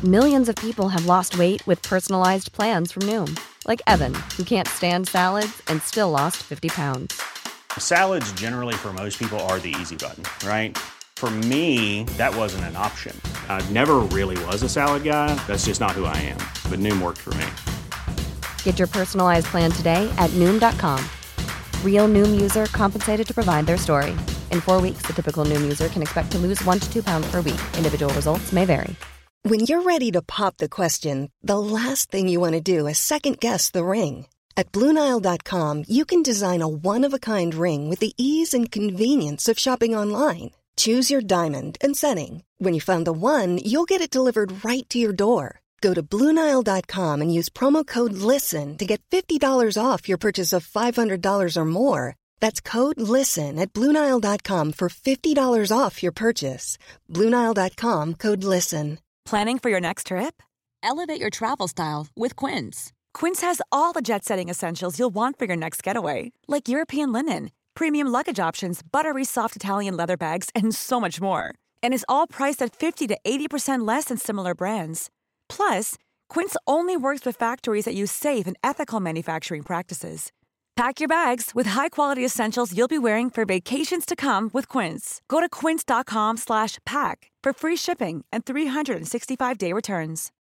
Millions of people have lost weight with personalized plans from Noom. Like Evan, who can't stand salads and still lost 50 pounds. Salads generally for most people are the easy button, right? For me, that wasn't an option. I never really was a salad guy. That's just not who I am. But Noom worked for me. Get your personalized plan today at Noom.com. Real Noom user compensated to provide their story. In 4 weeks, the typical Noom user can expect to lose 1 to 2 pounds per week. Individual results may vary. When you're ready to pop the question, the last thing you want to do is second-guess the ring. At BlueNile.com, you can design a one-of-a-kind ring with the ease and convenience of shopping online. Choose your diamond and setting. When you find the one, you'll get it delivered right to your door. Go to BlueNile.com and use promo code LISTEN to get $50 off your purchase of $500 or more. That's code LISTEN at BlueNile.com for $50 off your purchase. BlueNile.com, code LISTEN. Planning for your next trip? Elevate your travel style with Quince. Quince has all the jet-setting essentials you'll want for your next getaway, like European linen, premium luggage options, buttery soft Italian leather bags, and so much more. And is all priced at 50 to 80% less than similar brands. Plus, Quince only works with factories that use safe and ethical manufacturing practices. Pack your bags with high-quality essentials you'll be wearing for vacations to come with Quince. Go to quince.com/pack for free shipping and 365-day returns.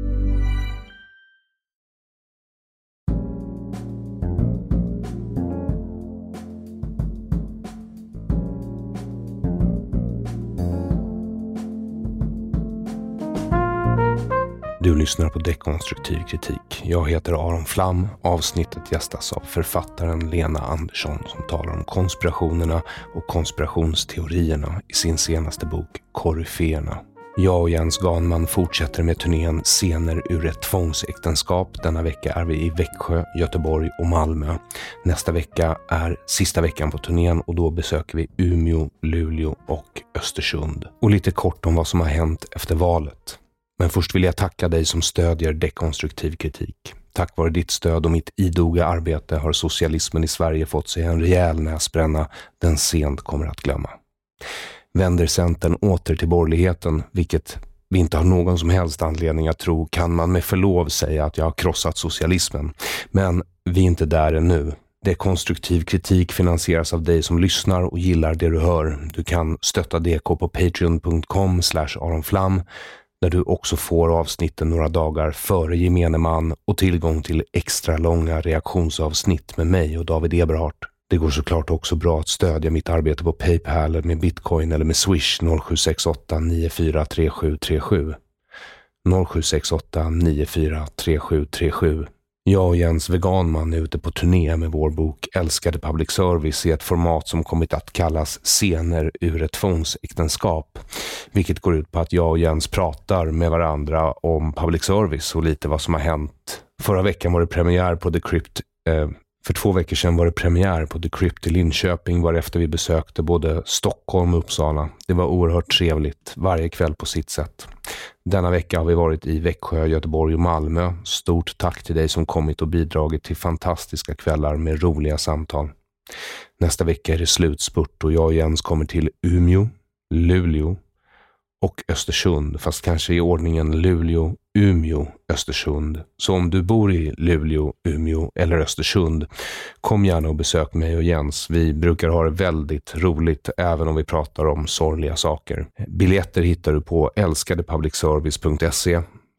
Du lyssnar på Dekonstruktiv kritik. Jag heter Aron Flam. Avsnittet gästas av författaren Lena Andersson som talar om konspirationerna och konspirationsteorierna i sin senaste bok Koryféerna. Jag och Jens Ganman fortsätter med turnén Scener ur ett tvångsäktenskap. Denna vecka är vi i Växjö, Göteborg och Malmö. Nästa vecka är sista veckan på turnén och då besöker vi Umeå, Luleå och Östersund. Och lite kort om vad som har hänt efter valet. Men först vill jag tacka dig som stödjer Dekonstruktiv kritik. Tack vare ditt stöd och mitt idoga arbete har socialismen i Sverige fått sig en rejäl näsbränna den sent kommer att glömma. Vänder Centern åter till borgerligheten, vilket vi inte har någon som helst anledning att tro, kan man med förlov säga att jag har krossat socialismen. Men vi är inte där ännu. Dekonstruktiv kritik finansieras av dig som lyssnar och gillar det du hör. Du kan stötta DK på patreon.com/aronflam där du också får avsnitten några dagar före gemene man och tillgång till extra långa reaktionsavsnitt med mig och David Eberhardt. Det går såklart också bra att stödja mitt arbete på PayPal eller med Bitcoin eller med Swish 0768 943737. 0768 943737. Jag och Jens Veganman är ute på turné med vår bok Älskade Public Service i ett format som kommit att kallas Scener ur ett tvångsäktenskap. Vilket går ut på att jag och Jens pratar med varandra om public service och lite vad som har hänt. Förra veckan var det premiär på The Crypt. För 2 veckor sedan var det premiär på The Crypt i Linköping varefter vi besökte både Stockholm och Uppsala. Det var oerhört trevligt, varje kväll på sitt sätt. Denna vecka har vi varit i Växjö, Göteborg och Malmö. Stort tack till dig som kommit och bidragit till fantastiska kvällar med roliga samtal. Nästa vecka är det slutspurt och jag och Jens kommer till Umeå, Luleå och Östersund, fast kanske i ordningen Luleå, Umeå, Östersund. Så om du bor i Luleå, Umeå eller Östersund, kom gärna och besök mig och Jens. Vi brukar ha det väldigt roligt även om vi pratar om sorgliga saker. Biljetter hittar du på älskadepublicservice.se,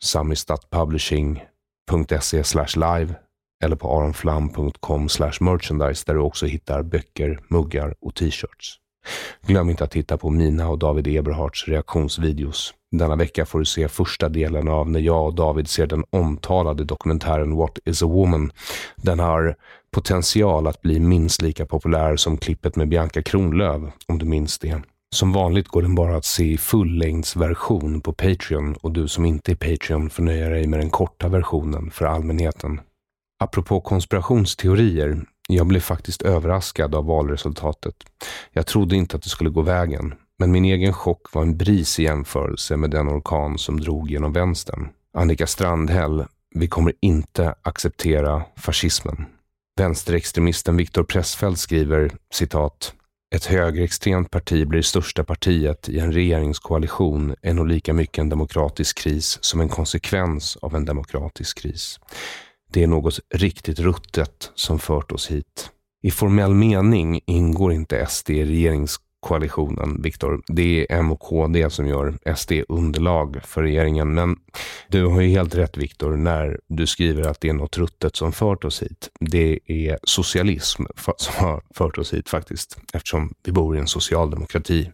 samistatpublishing.se/live eller på aronflam.com/merchandise där du också hittar böcker, muggar och t-shirts. Glöm inte att titta på mina och David Eberhards reaktionsvideos. Denna vecka får du se första delen av när jag och David ser den omtalade dokumentären What is a Woman. Den har potential att bli minst lika populär som klippet med Bianca Kronlöf, om du minns det. Som vanligt går den bara att se i fullängdsversion på Patreon och du som inte är Patreon får nöja dig med den korta versionen för allmänheten. Apropå konspirationsteorier, jag blev faktiskt överraskad av valresultatet. Jag trodde inte att det skulle gå vägen, men min egen chock var en bris i jämförelse med den orkan som drog genom vänstern. Annika Strandhäll, vi kommer inte acceptera fascismen. Vänsterextremisten Viktor Pressfeldt skriver, citat, Ett högerextremt parti blir största partiet i en regeringskoalition är nog lika mycket en demokratisk kris som en konsekvens av en demokratisk kris. Det är något riktigt ruttet som fört oss hit. I formell mening ingår inte SD i regeringskoalitionen, Viktor. Det är M och KD som gör SD underlag för regeringen. Men du har ju helt rätt, Viktor, när du skriver att det är något ruttet som fört oss hit. Det är socialism som har fört oss hit faktiskt, eftersom vi bor i en socialdemokrati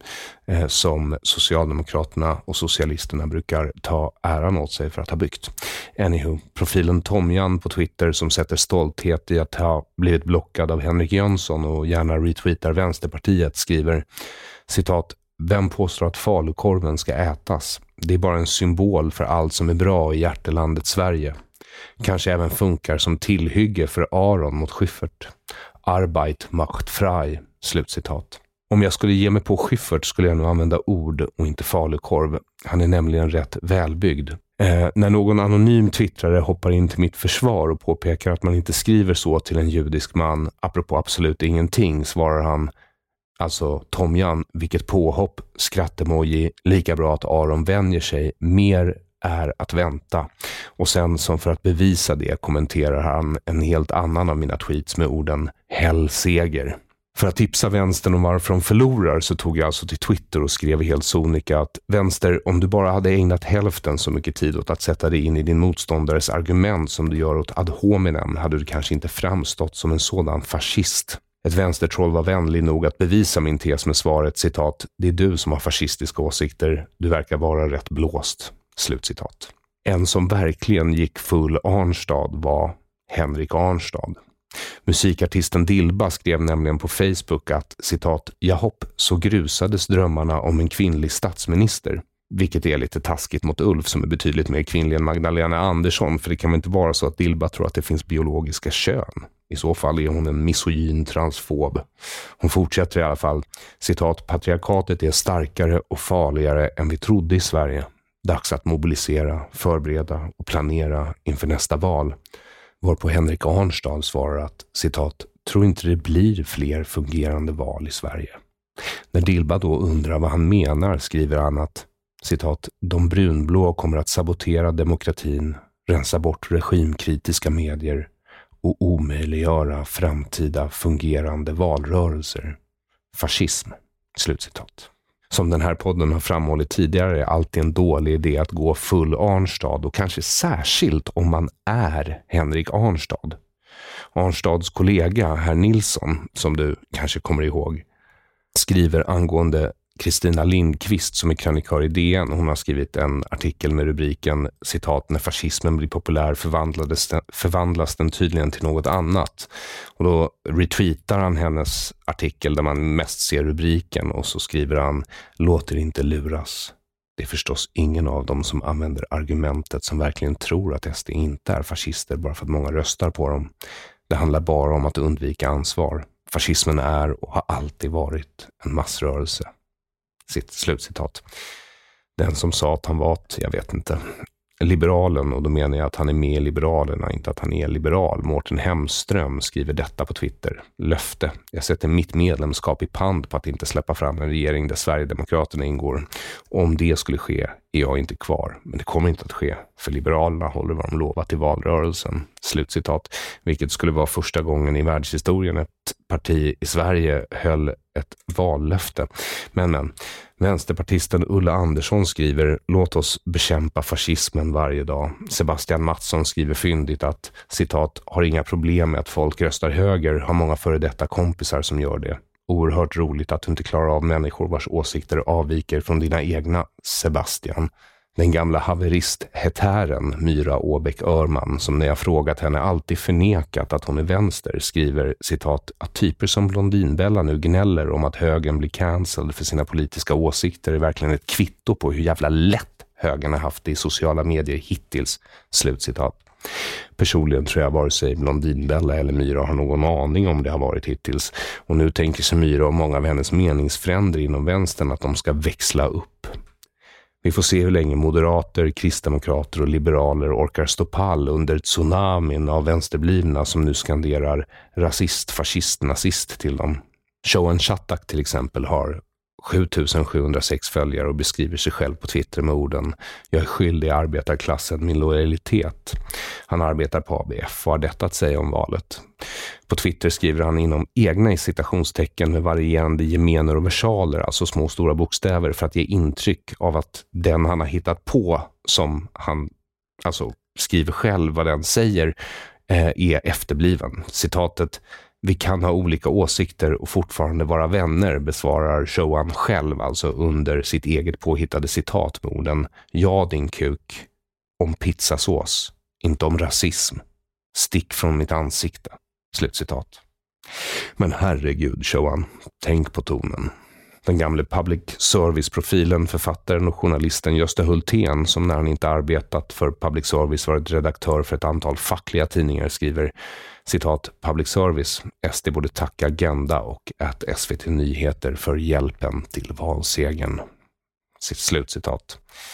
som Socialdemokraterna och socialisterna brukar ta äran åt sig för att ha byggt. Anywho, profilen Tomjan på Twitter som sätter stolthet i att ha blivit blockad av Henrik Jönsson och gärna retweetar Vänsterpartiet skriver, citat, vem påstår att falukorven ska ätas? Det är bara en symbol för allt som är bra i hjärtelandet Sverige. Kanske även funkar som tillhygge för Aron mot Schyffert. Arbeit macht frei, slutcitat. Om jag skulle ge mig på Schyffert skulle jag nog använda ord och inte falukorv. Han är nämligen rätt välbyggd. När någon anonym twittrare hoppar in till mitt försvar och påpekar att man inte skriver så till en judisk man, apropå absolut ingenting, svarar han, alltså Tomjan, vilket påhopp, skrattemoji, lika bra att Aron vänjer sig, mer är att vänta. Och sen som för att bevisa det kommenterar han en helt annan av mina tweets med orden hellseger. För att tipsa vänstern om varför de förlorar så tog jag alltså till Twitter och skrev helt sonika att vänster, om du bara hade ägnat hälften så mycket tid åt att sätta dig in i din motståndares argument som du gör åt ad hominem hade du kanske inte framstått som en sådan fascist. Ett vänstertroll var vänlig nog att bevisa min tes med svaret, citat, det är du som har fascistiska åsikter, du verkar vara rätt blåst, slutcitat. En som verkligen gick full Arnstad var Henrik Arnstad. Musikartisten Dilba skrev nämligen på Facebook att, citat, jahopp, så grusades drömmarna om en kvinnlig statsminister. Vilket är lite taskigt mot Ulf som är betydligt mer kvinnlig än Magdalena Andersson, för det kan väl inte vara så att Dilba tror att det finns biologiska kön. I så fall är hon en misogyn transfob. Hon fortsätter i alla fall, citat, patriarkatet är starkare och farligare än vi trodde i Sverige. Dags att mobilisera, förbereda och planera inför nästa val. Varpå Henrik Arnstad svarar att, citat, tror inte det blir fler fungerande val i Sverige. När Dilba då undrar vad han menar skriver han att, citat, de brunblå kommer att sabotera demokratin, rensa bort regimkritiska medier och omöjliggöra framtida fungerande valrörelser. Fascism, slutcitat. Som den här podden har framhållit tidigare är alltid en dålig idé att gå full Arnstad och kanske särskilt om man är Henrik Arnstad. Arnstads kollega, herr Nilsson, som du kanske kommer ihåg, skriver angående Kristina Lindqvist som är krönikör i DN. Hon har skrivit en artikel med rubriken, citat, när fascismen blir populär förvandlas den tydligen till något annat. Och då retweetar han hennes artikel där man mest ser rubriken och så skriver han, låter inte luras. Det är förstås ingen av dem som använder argumentet som verkligen tror att SD inte är fascister bara för att många röstar på dem. Det handlar bara om att undvika ansvar. Fascismen är och har alltid varit en massrörelse. Slutcitat. Den som sa att han var, jag vet inte, liberalen, och då menar jag att han är med i Liberalerna, inte att han är liberal. Mårten Hemström skriver detta på Twitter. Löfte. Jag sätter mitt medlemskap i pand på att inte släppa fram en regering där Sverigedemokraterna ingår. Och om det skulle ske är jag inte kvar. Men det kommer inte att ske, för Liberalerna håller vad de lovat i valrörelsen. Slutcitat. Vilket skulle vara första gången i världshistorien ett parti i Sverige höll ett vallöfte. Men vänsterpartisten Ulla Andersson skriver, låt oss bekämpa fascismen varje dag. Sebastian Mattsson skriver fyndigt att, citat, har inga problem med att folk röstar höger, har många före detta kompisar som gör det. Oerhört roligt att du inte klarar av människor vars åsikter avviker från dina egna, Sebastian. Den gamla haverist-hetären Myra Åbäck-Örman, som när jag frågat henne alltid förnekat att hon är vänster, skriver, citat, att typer som Blondinbella nu gnäller om att högern blir cancelled för sina politiska åsikter är verkligen ett kvitto på hur jävla lätt högern har haft det i sociala medier hittills, slutcitat. Personligen tror jag vare sig Blondinbella eller Myra har någon aning om det har varit hittills, och nu tänker sig Myra och många av hennes meningsfränder inom vänstern att de ska växla upp. Vi får se hur länge moderater, kristdemokrater och liberaler orkar stå pall under tsunamin av vänsterblivna som nu skanderar rasist, fascist, nazist till dem. Showan Shattuck till exempel har 7706 följare och beskriver sig själv på Twitter med orden: jag är skyldig arbetarklassen min lojalitet. Han arbetar på ABF och har detta att säga om valet. På Twitter skriver han inom egna citationstecken med varierande gemener och versaler, alltså små och stora bokstäver, för att ge intryck av att den han har hittat på, som han alltså skriver själv vad den säger, är efterbliven. Citatet: vi kan ha olika åsikter och fortfarande vara vänner, besvarar Showan själv alltså under sitt eget påhittade citat med orden: ja din kuk, om pizzasås, inte om rasism. Stick från mitt ansikte. Slutcitat. Men herregud Showan, tänk på tonen. Den gamle public service-profilen, författaren och journalisten Gösta Hultén, som när han inte arbetat för public service varit redaktör för ett antal fackliga tidningar, skriver citat: public service, SD borde tacka Agenda och SVT Nyheter för hjälpen till valsegern. Slutcitat.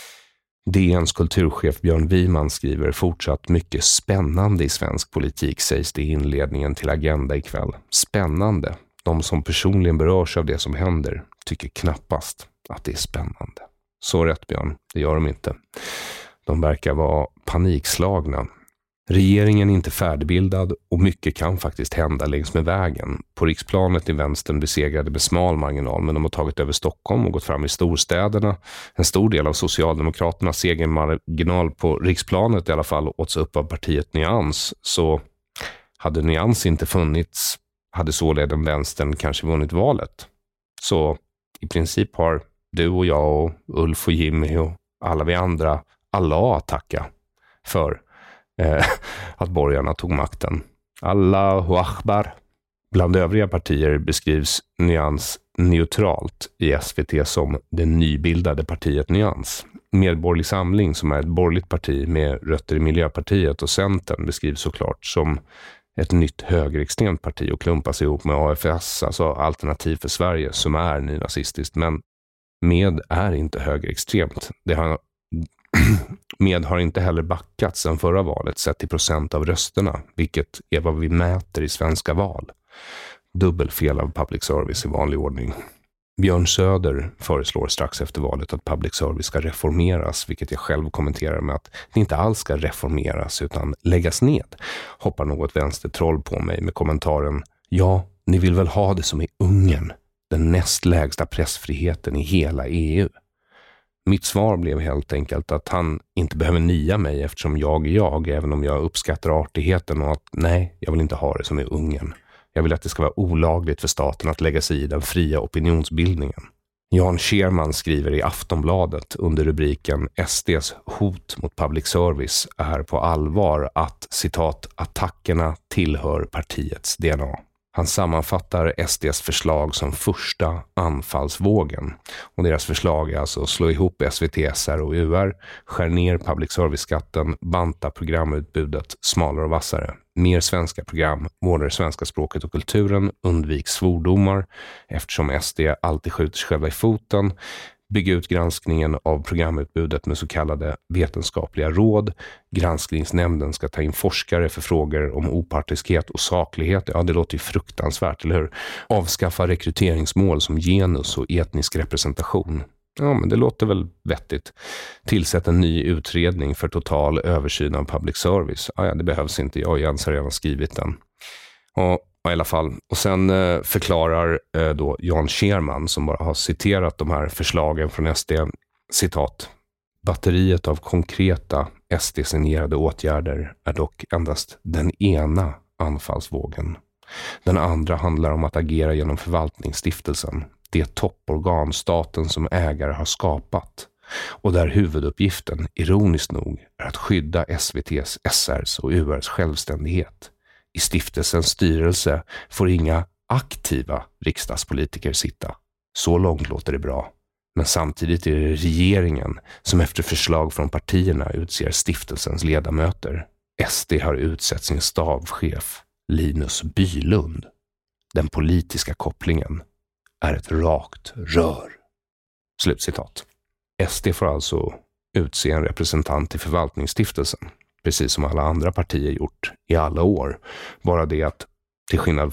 DNs kulturchef Björn Wiman skriver: fortsatt mycket spännande i svensk politik, sägs det i inledningen till Agenda ikväll. Spännande. De som personligen berörs av det som händer tycker knappast att det är spännande. Så rätt Björn, det gör de inte. De verkar vara panikslagna. Regeringen är inte färdigbildad och mycket kan faktiskt hända längs med vägen. På riksplanet i vänstern besegrade med smal marginal, men de har tagit över Stockholm och gått fram i storstäderna. En stor del av Socialdemokraternas segermarginal på riksplanet i alla fall åts upp av partiet Nyans. Så hade Nyans inte funnits hade således vänstern kanske vunnit valet. Så i princip har du och jag och Ulf och Jimmy och alla vi andra alla att tacka för att borgarna tog makten. Allahu Akbar. Bland övriga partier beskrivs Nyans neutralt i SVT som det nybildade partiet Nyans. Medborgerlig samling, som är ett borgerligt parti med rötter i Miljöpartiet och Centern, beskrivs såklart som ett nytt högerextremt parti och klumpas ihop med AFS, alltså Alternativ för Sverige, som är nynazistiskt. Men med är inte högerextremt. Med har inte heller backat sedan förra valet sett i procent av rösterna, vilket är vad vi mäter i svenska val. Dubbelfel av public service i vanlig ordning. Björn Söder föreslår strax efter valet att public service ska reformeras, vilket jag själv kommenterar med att det inte alls ska reformeras utan läggas ned. Hoppar något vänstertroll på mig med kommentaren: ja, ni vill väl ha det som i Ungern, den näst lägsta pressfriheten i hela EU. Mitt svar blev helt enkelt att han inte behöver nia mig eftersom jag är jag, även om jag uppskattar artigheten, och att nej, jag vill inte ha det som i Ungern. Jag vill att det ska vara olagligt för staten att lägga sig i den fria opinionsbildningen. Jan Scherman skriver i Aftonbladet under rubriken SDs hot mot public service är på allvar att, citat, attackerna tillhör partiets DNA. Han sammanfattar SDs förslag som första anfallsvågen. Och deras förslag är alltså att slå ihop SVT, SR och UR, skär ner public service-skatten, banta programutbudet smalare och vassare. Mer svenska program, vårdar svenska språket och kulturen, undvik svordomar eftersom SD alltid skjuter sig själva i foten. Bygga ut granskningen av programutbudet med så kallade vetenskapliga råd. Granskningsnämnden ska ta in forskare för frågor om opartiskhet och saklighet. Ja, det låter ju fruktansvärt, eller hur? Avskaffa rekryteringsmål som genus och etnisk representation. Ja, men det låter väl vettigt. Tillsätt en ny utredning för total översyn av public service. Ja, det behövs inte. Jag och Jens har redan skrivit den. Och i alla fall. Och sen förklarar då Jan Scherman, som bara har citerat de här förslagen från SD, citat: batteriet av konkreta SD-signerade åtgärder är dock endast den ena anfallsvågen. Den andra handlar om att agera genom förvaltningsstiftelsen, det topporgan staten som ägare har skapat, och där huvuduppgiften, ironiskt nog, är att skydda SVTs, SRs och URs självständighet. I stiftelsens styrelse får inga aktiva riksdagspolitiker sitta. Så långt låter det bra. Men samtidigt är det regeringen som efter förslag från partierna utser stiftelsens ledamöter. SD har utsett sin stabschef, Linus Bylund. Den politiska kopplingen är ett rakt rör. Slutcitat. SD får alltså utse en representant i förvaltningsstiftelsen, precis som alla andra partier gjort i alla år. Bara det att till skillnad från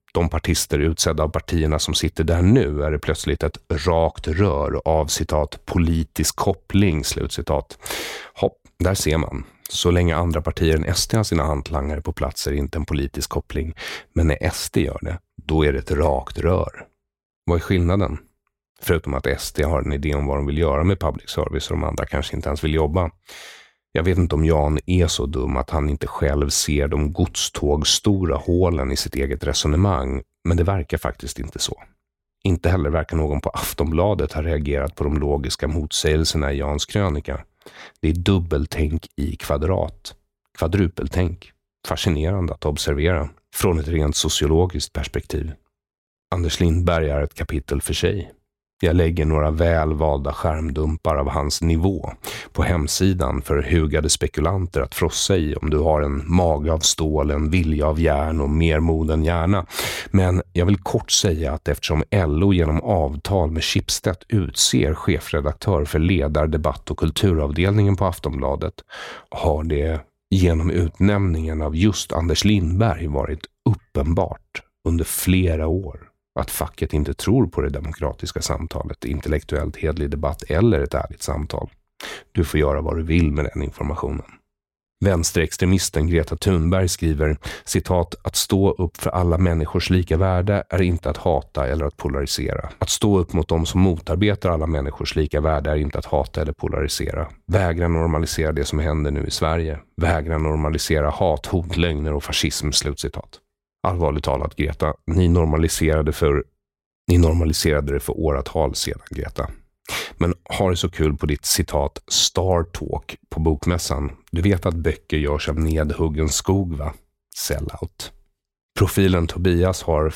de partister utsedda av partierna som sitter där nu är det plötsligt ett rakt rör av citat politisk koppling, slutcitat. Hopp, där ser man. Så länge andra partier än SD har sina hantlangare på plats är det inte en politisk koppling. Men när SD gör det, då är det ett rakt rör. Vad är skillnaden? Förutom att SD har en idé om vad de vill göra med public service och de andra kanske inte ens vill jobba. Jag vet inte om Jan är så dum att han inte själv ser de godstågstora hålen i sitt eget resonemang, men det verkar faktiskt inte så. Inte heller verkar någon på Aftonbladet ha reagerat på de logiska motsägelserna i Jans krönika. Det är dubbeltänk i kvadrat. Kvadrupeltänk. Fascinerande att observera från ett rent sociologiskt perspektiv. Anders Lindberg är ett kapitel för sig. Jag lägger några välvalda skärmdumpar av hans nivå på hemsidan för hugade spekulanter att frossa i om du har en mage av stål, en vilja av järn och mer mod än hjärna. Men jag vill kort säga att eftersom LO genom avtal med Schibsted utser chefredaktör för debatt och kulturavdelningen på Aftonbladet har det genom utnämningen av just Anders Lindberg varit uppenbart under flera år att facket inte tror på det demokratiska samtalet, intellektuellt hedlig debatt eller ett ärligt samtal. Du får göra vad du vill med den informationen. Vänsterextremisten Greta Thunberg skriver, citat, att stå upp för alla människors lika värde är inte att hata eller att polarisera. Att stå upp mot de som motarbetar alla människors lika värde är inte att hata eller polarisera. Vägra normalisera det som händer nu i Sverige. Vägra normalisera hat, hot, lögner och fascism, slutcitat. Allvarligt talat, Greta, ni normaliserade det för åratal sedan, Greta. Men har det så kul på ditt citat Star Talk på bokmässan. Du vet att böcker görs av nedhuggen skog, va? Sellout. Profilen Tobias har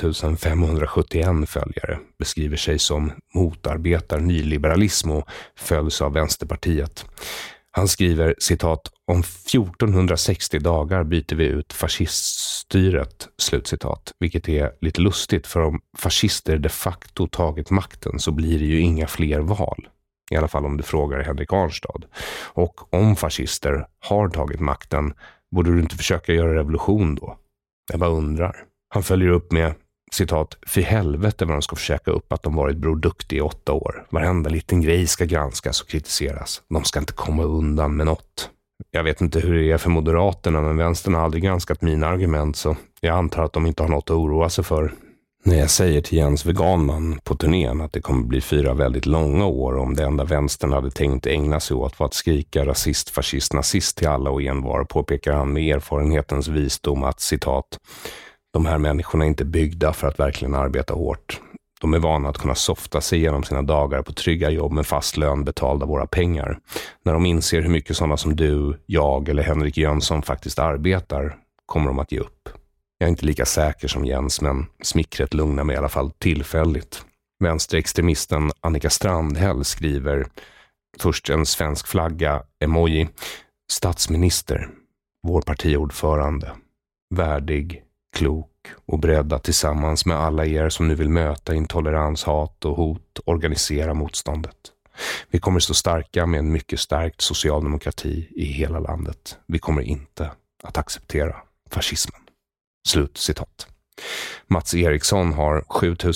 5571 följare, beskriver sig som motarbetar nyliberalism och följs av Vänsterpartiet. Han skriver, citat, om 1460 dagar byter vi ut fasciststyret, slutcitat. Vilket är lite lustigt, för om fascister de facto tagit makten så blir det ju inga fler val. I alla fall om du frågar Henrik Arnstad. Och om fascister har tagit makten, borde du inte försöka göra revolution då? Jag bara undrar. Han följer upp med, citat, för helvete vad de ska försöka upp att de varit Bror Duktig i 8 år. Varenda liten grej ska granskas och kritiseras. De ska inte komma undan med något. Jag vet inte hur det är för Moderaterna, men vänstern har aldrig granskat mina argument, så jag antar att de inte har något att oroa sig för. När jag säger till Jens Veganman på turnén att det kommer bli 4 väldigt långa år om det enda vänstern hade tänkt ägna sig åt var att skrika rasist, fascist, nazist till alla och envar, påpekar han med erfarenhetens visdom att, citat, de här människorna är inte byggda för att verkligen arbeta hårt. De är vana att kunna softa sig genom sina dagar på trygga jobb med fast lön betald av våra pengar. När de inser hur mycket sådana som du, jag eller Henrik Jönsson faktiskt arbetar kommer de att ge upp. Jag är inte lika säker som Jens, men smickret lugnar mig i alla fall tillfälligt. Vänsterextremisten Annika Strandhäll skriver, först en svensk flagga, emoji, statsminister, vår partiordförande, värdig, klok och beredd att tillsammans med alla er som nu vill möta intolerans, hat och hot organisera motståndet. Vi kommer stå starka med en mycket starkt socialdemokrati i hela landet. Vi kommer inte att acceptera fascismen. Slut citat. Mats Eriksson har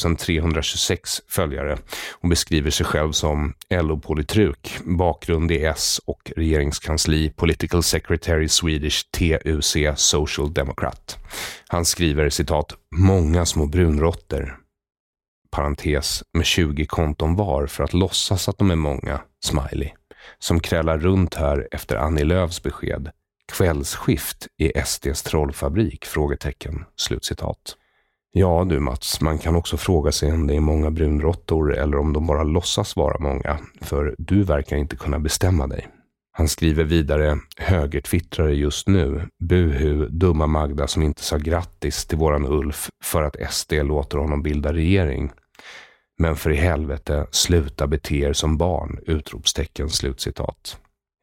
7326 följare och beskriver sig själv som LO-politruk, bakgrund i S och regeringskansli, Political Secretary Swedish TUC Social Democrat. Han skriver, citat, många små brunrotter, parentes, med 20 konton var för att låtsas att de är många, smiley, som krälar runt här efter Annie Lööfs besked. Kvällsskift i SDs trollfabrik, frågetecken, slutcitat. Ja du Mats, man kan också fråga sig om det är många brunråttor eller om de bara låtsas vara många, för du verkar inte kunna bestämma dig. Han skriver vidare, högertwittrare just nu, buhu, dumma Magda som inte sa grattis till våran Ulf för att SD låter honom bilda regering. Men för i helvete, sluta bete er som barn, utropstecken, slutcitat.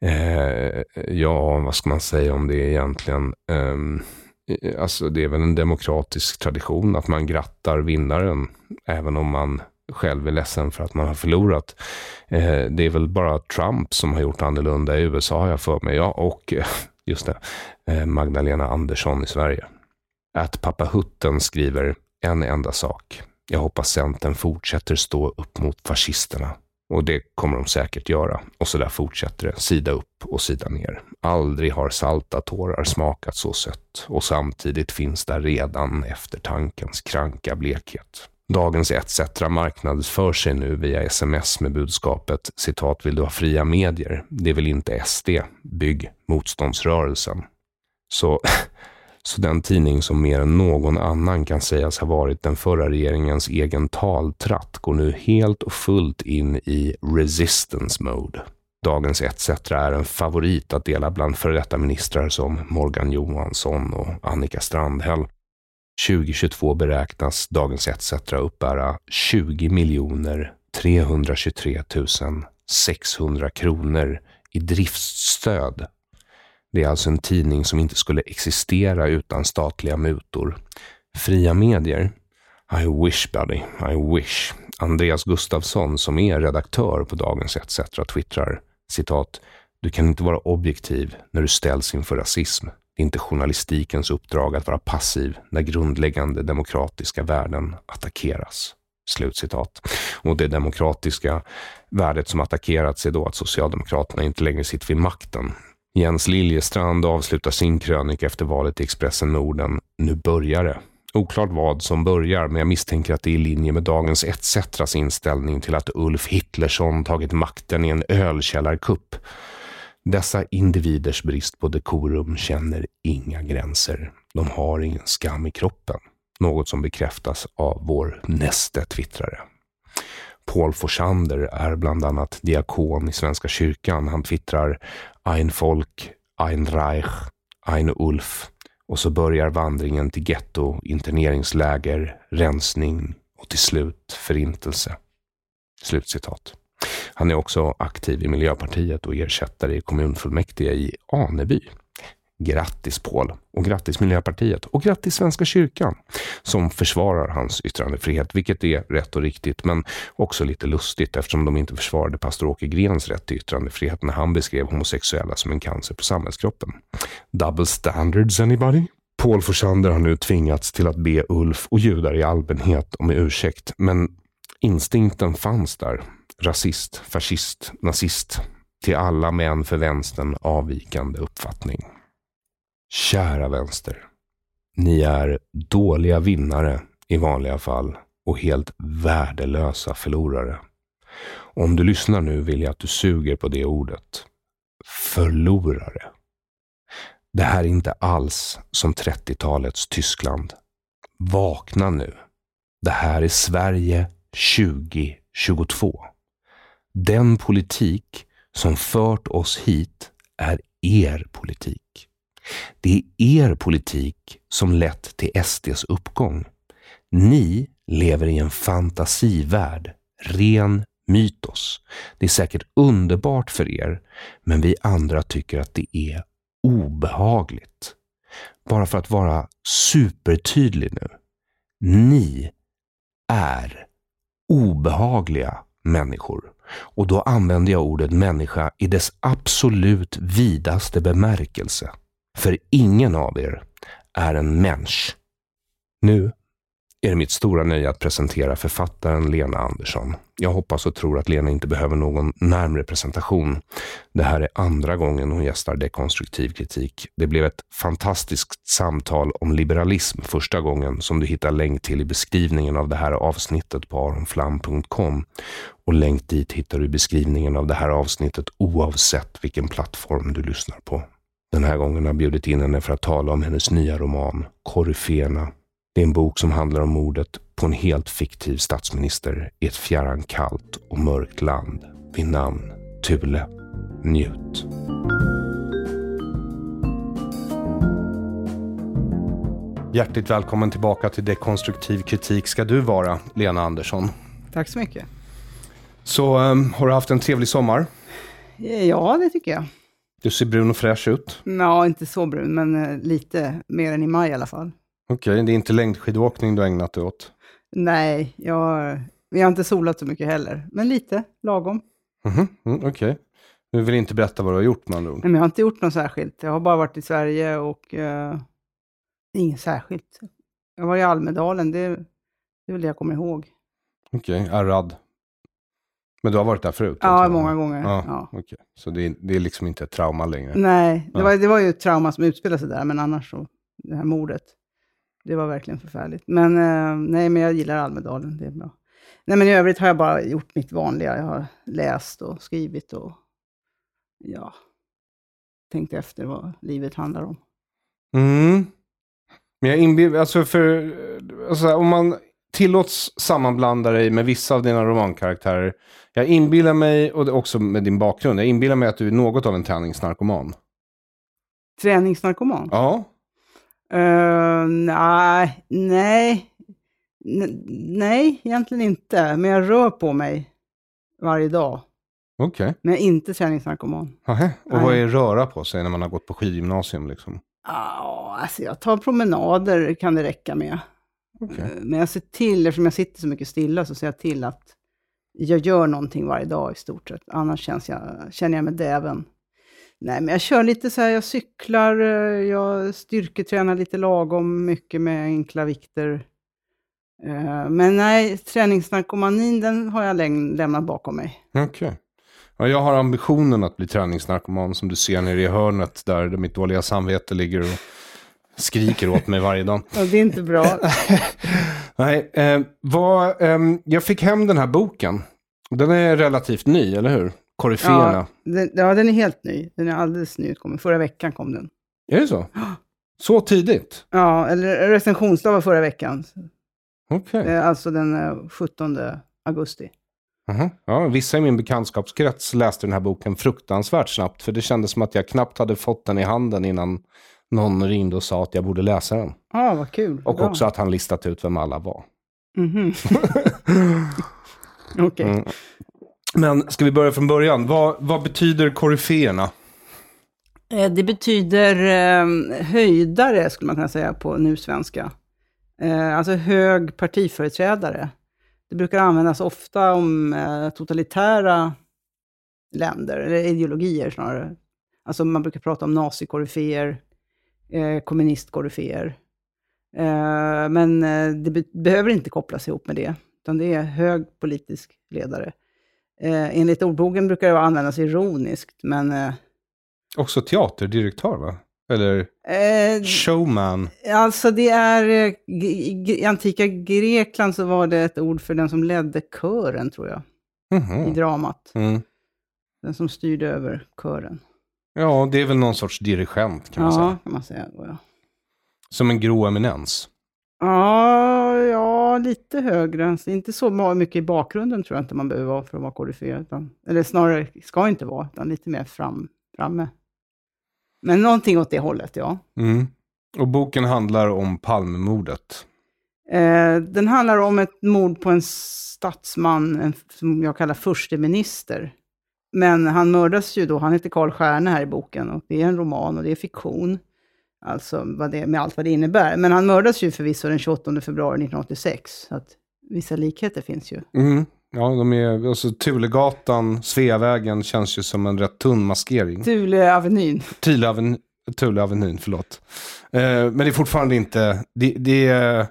Ja, vad ska man säga om det egentligen? Alltså det är väl en demokratisk tradition att man grattar vinnaren även om man själv är ledsen för att man har förlorat. Det är väl bara Trump som har gjort annorlunda i USA, har jag för mig. Ja, och just det, Magdalena Andersson i Sverige. Pappa Hutten skriver, en enda sak. Jag hoppas Centern fortsätter stå upp mot fascisterna. Och det kommer de säkert göra. Och så där fortsätter det, sida upp och sida ner. Aldrig har salta tårar smakat så sött. Och samtidigt finns där redan eftertankens kranka blekhet. Dagens ETC marknadsför sig nu via sms med budskapet citat, vill du ha fria medier? Det är väl inte SD, bygg motståndsrörelsen. Så den tidning som mer än någon annan kan sägas ha varit den förra regeringens egen taltratt går nu helt och fullt in i resistance mode. Dagens ETC är en favorit att dela bland före detta ministrar som Morgan Johansson och Annika Strandhäll. 2022 beräknas Dagens ETC uppbära 20 323 600 kronor i driftsstöd. Det är alltså en tidning som inte skulle existera utan statliga mutor. Fria medier? I wish buddy, I wish. Andreas Gustafsson som är redaktör på Dagens ETC twittrar, citat, du kan inte vara objektiv när du ställs inför rasism. Det är inte journalistikens uppdrag att vara passiv när grundläggande demokratiska värden attackeras. Slutcitat. Och det demokratiska värdet som attackerats är då att Socialdemokraterna inte längre sitter vid makten. Jens Liljestrand avslutar sin krönika efter valet i Expressen Norden. Nu börjar det. Oklart vad som börjar, men jag misstänker att det är i linje med Dagens ETC:s inställning till att Ulf Hitlersson tagit makten i en ölkällarkupp. Dessa individers brist på dekorum känner inga gränser. De har ingen skam i kroppen. Något som bekräftas av vår näste twittrare. Paul Forsander är bland annat diakon i Svenska kyrkan. Han twittrar Ein Volk, ein Reich, ein Ulf. Och så börjar vandringen till ghetto, interneringsläger, rensning och till slut förintelse. Slutcitat. Han är också aktiv i Miljöpartiet och ersättare i kommunfullmäktige i Aneby. Grattis Paul och grattis Miljöpartiet och grattis Svenska kyrkan som försvarar hans yttrandefrihet, vilket är rätt och riktigt men också lite lustigt eftersom de inte försvarade pastor Åke Grens rätt till yttrandefrihet när han beskrev homosexuella som en cancer på samhällskroppen. Double standards anybody? Paul Forsander har nu tvingats till att be Ulf och judar i allmänhet om ursäkt, men instinkten fanns där. Rasist, fascist, nazist. Till alla män för vänstern avvikande uppfattning. Kära vänster, ni är dåliga vinnare i vanliga fall och helt värdelösa förlorare. Om du lyssnar nu vill jag att du suger på det ordet. Förlorare. Det här är inte alls som 30-talets Tyskland. Vakna nu. Det här är Sverige 2022. Den politik som fört oss hit är er politik. Det är er politik som lett till SDs uppgång. Ni lever i en fantasivärld, ren mytos. Det är säkert underbart för er, men vi andra tycker att det är obehagligt. Bara för att vara supertydlig nu. Ni är obehagliga människor. Och då använder jag ordet människa i dess absolut vidaste bemärkelse. För ingen av er är en människa. Nu är det mitt stora nöje att presentera författaren Lena Andersson. Jag hoppas och tror att Lena inte behöver någon närmare presentation. Det här är andra gången hon gästar Dekonstruktiv kritik. Det blev ett fantastiskt samtal om liberalism första gången som du hittar länk till i beskrivningen av det här avsnittet på aronflam.com. Och länk dit hittar du i beskrivningen av det här avsnittet oavsett vilken plattform du lyssnar på. Den här gången har jag bjudit in henne för att tala om hennes nya roman Koryféerna. Det är en bok som handlar om mordet på en helt fiktiv statsminister i ett fjärran kallt och mörkt land vid namn Thule. Njut. Hjärtligt välkommen tillbaka till Dekonstruktiv kritik ska du vara, Lena Andersson. Tack så mycket. Så har du haft en trevlig sommar? Ja, det tycker jag. Du ser brun och fräsch ut. Ja, inte så brun, men lite mer än i maj i alla fall. Okej, det är inte längdskidåkning du har ägnat dig åt? Nej, vi har inte solat så mycket heller. Men lite, lagom. Okej. Du vill inte berätta vad du har gjort med andra ord? Nej, men jag har inte gjort något särskilt. Jag har bara varit i Sverige och inget särskilt. Jag var i Almedalen, det Det är väl det jag kommer ihåg. Okej, Arad. Men du har varit där förut? Ja, många gånger. Ja. Okej. Så det är liksom inte ett trauma längre? Nej, det var ju ett trauma som utspelade sig där, men annars så, det här mordet, det var verkligen förfärligt. Men men jag gillar Almedalen, det är bra. Nej, men i övrigt har jag bara gjort mitt vanliga. Jag har läst och skrivit och tänkt efter vad livet handlar om. Mm. Men jag inbillar, alltså om man tillåts sammanblanda dig med vissa av dina romankaraktärer. Jag inbillar mig, och också med din bakgrund, jag inbillar mig att du är något av en träningsnarkoman. Träningsnarkoman? Ja. Nej, egentligen inte. Men jag rör på mig varje dag. Okej. Men jag är inte träningsnarkoman. Aha. Och vad är röra på sig när man har gått på skidgymnasium liksom? Ja, alltså jag tar promenader, kan det räcka med. Okay. Men jag ser till, eftersom jag sitter så mycket stilla, så ser jag till att jag gör någonting varje dag i stort sett. Annars känner jag mig däven. Nej, men jag kör lite så här, jag cyklar, jag styrketränar lite lagom mycket med enkla vikter. Men nej, träningsnarkomanin, den har jag lämnat bakom mig. Okej. Ja, jag har ambitionen att bli träningsnarkoman, som du ser nere i hörnet där mitt dåliga samvete ligger och skriker åt mig varje dag. Ja, det är inte bra. Nej, jag fick hem den här boken. Den är relativt ny, eller hur? Koryféerna. Ja, den är helt ny. Den är alldeles nyutkommen. Förra veckan kom den. Är det så? Så tidigt? Ja, eller recensionsdag var förra veckan. Okej. Alltså den 17 augusti. Uh-huh. Ja, vissa i min bekantskapskrets läste den här boken fruktansvärt snabbt. För det kändes som att jag knappt hade fått den i handen innan någon ringde och sa att jag borde läsa den. Ja, vad kul. Och också att han listat ut vem alla var. Mhm. Okej. Mm. Men ska vi börja från början? Vad betyder koryféerna? Det betyder höjdare, skulle man kunna säga på nu svenska. Alltså hög partiföreträdare. Det brukar användas ofta om totalitära länder, eller ideologier snarare. Alltså man brukar prata om nazikoryféer, kommunistkoryféer. Men det behöver inte kopplas ihop med det, utan det är hög politisk ledare. Enligt ordboken brukar det användas ironiskt, men... Också teaterdirektör, va? Eller showman? Alltså det är... I antika Grekland så var det ett ord för den som ledde kören, tror jag. Mm-hmm. I dramat. Mm. Den som styrde över kören. Ja, det är väl någon sorts dirigent, kan man säga. Ja, kan man säga. Ja. Som en grå eminens. Ja, lite högre. Så inte så mycket i bakgrunden tror jag inte man behöver vara för att vara koryfé. Eller snarare ska inte vara, utan lite mer framme. Men någonting åt det hållet, ja. Mm. Och boken handlar om Palmemordet. Den handlar om ett mord på en statsman, som jag kallar försteminister. Men han mördas ju då, han heter Carl Stjärne här i boken. Och det är en roman och det är fiktion. Alltså med allt vad det innebär. Men han mördas ju förvisso den 28 februari 1986. Så att vissa likheter finns ju. Mm. Ja, alltså Tulegatan, Sveavägen känns ju som en rätt tunn maskering. Tuleavenyn, förlåt. Men det är fortfarande inte... Det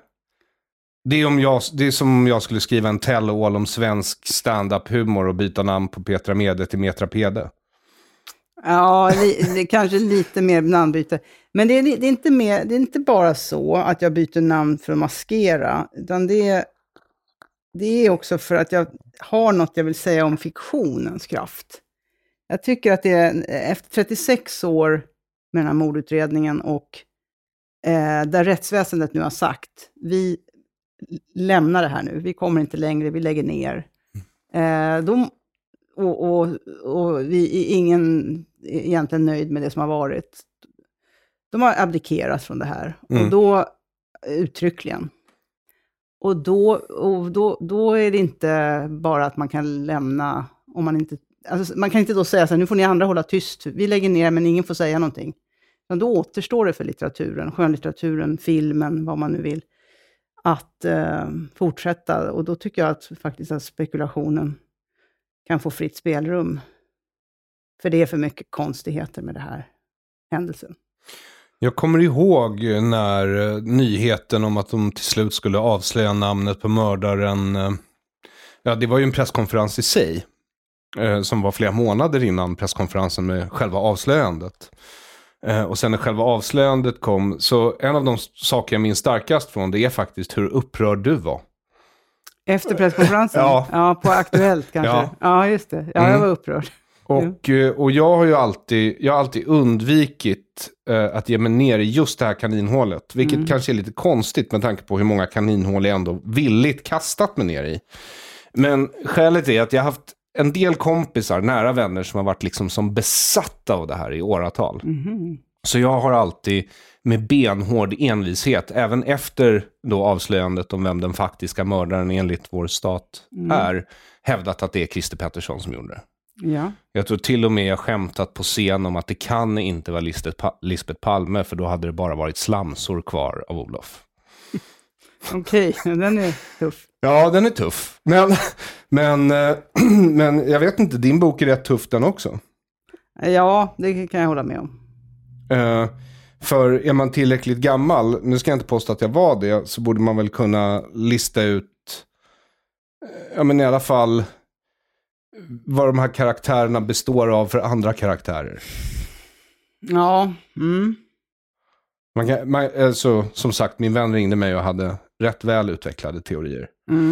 är som om jag skulle skriva en tell-all om svensk stand-up-humor och byta namn på Petra Mede till Metra Pede. Ja, det kanske lite mer namnbyte. Men det är inte bara så att jag byter namn för att maskera. Utan det är också för att jag har något jag vill säga om fiktionens kraft. Jag tycker att det är efter 36 år med den här mordutredningen och där rättsväsendet nu har sagt, vi lämnar det här nu, vi kommer inte längre, vi lägger ner. Och vi är ingen egentligen nöjd med det som har varit. De har abdikerat från det här. Och då uttryckligen. Och då är det inte bara att man kan lämna, om man inte, alltså man kan inte då säga så här, nu får ni andra hålla tyst, vi lägger ner men ingen får säga någonting. Men då återstår det för litteraturen, skönlitteraturen, filmen, vad man nu vill, att fortsätta. Och då tycker jag att faktiskt att spekulationen kan få fritt spelrum. För det är för mycket konstigheter med det här händelsen. Jag kommer ihåg när nyheten om att de till slut skulle avslöja namnet på mördaren. Ja, det var ju en presskonferens i sig. Som var flera månader innan presskonferensen med själva avslöjandet. Och sen när själva avslöjandet kom, så en av de saker jag minns starkast från det är faktiskt hur upprörd du var. Efter presskonferensen? Ja, på Aktuellt kanske. Ja, just det. Ja, jag var upprörd. Och jag har ju alltid undvikit att ge mig ner i just det här kaninhålet. Vilket kanske är lite konstigt med tanke på hur många kaninhål jag ändå villigt kastat mig ner i. Men skälet är att jag har haft en del kompisar, nära vänner som har varit liksom som besatta av det här i åratal. Så jag har alltid med benhård envishet, även efter då avslöjandet om vem den faktiska mördaren enligt vår stat är, hävdat att det är Christer Pettersson som gjorde det. Ja. Jag tror till och med jag skämtat på scen om att det kan inte vara Lisbeth Palme, för då hade det bara varit slamsor kvar av Olof. Okej, den är tuff. Ja, den är tuff. Men jag vet inte, din bok är rätt tuff den också. Ja, det kan jag hålla med om. För är man tillräckligt gammal, nu ska jag inte påstå att jag var det, så borde man väl kunna lista ut, ja men i alla fall, vad de här karaktärerna består av för andra karaktärer. Ja. Så, som sagt, min vän ringde mig och hade rätt väl utvecklade teorier.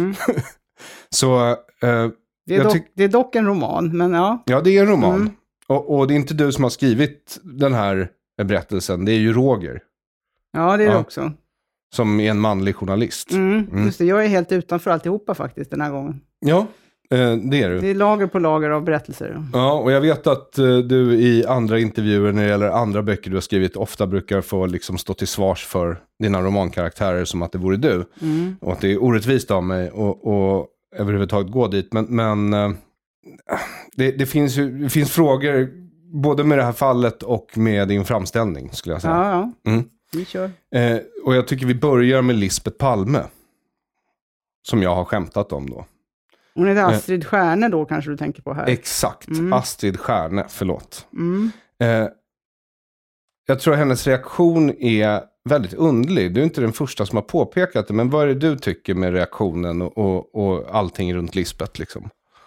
Så det är dock en roman, men ja. Ja, det är en roman. Och det är inte du som har skrivit den här berättelsen, det är ju Roger. Ja, det är det också. Som är en manlig journalist. Just det, jag är helt utanför alltihopa faktiskt den här gången. Ja, det är du. Det är lager på lager av berättelser. Ja, och jag vet att du i andra intervjuer när det gäller andra böcker du har skrivit ofta brukar få liksom stå till svars för dina romankaraktärer som att det vore du. Och att det är orättvist av mig och överhuvudtaget gå dit. Men det finns frågor både med det här fallet och med din framställning, skulle jag säga. Ja. Vi kör. Och jag tycker vi börjar med Lisbeth Palme. Som jag har skämtat om då. Hon är Astrid Stjärne då, kanske du tänker på här. Exakt, Astrid Stjärne, förlåt. Jag tror hennes reaktion är väldigt underlig. Du är inte den första som har påpekat det, men vad är det du tycker med reaktionen och allting runt Lisbeth liksom?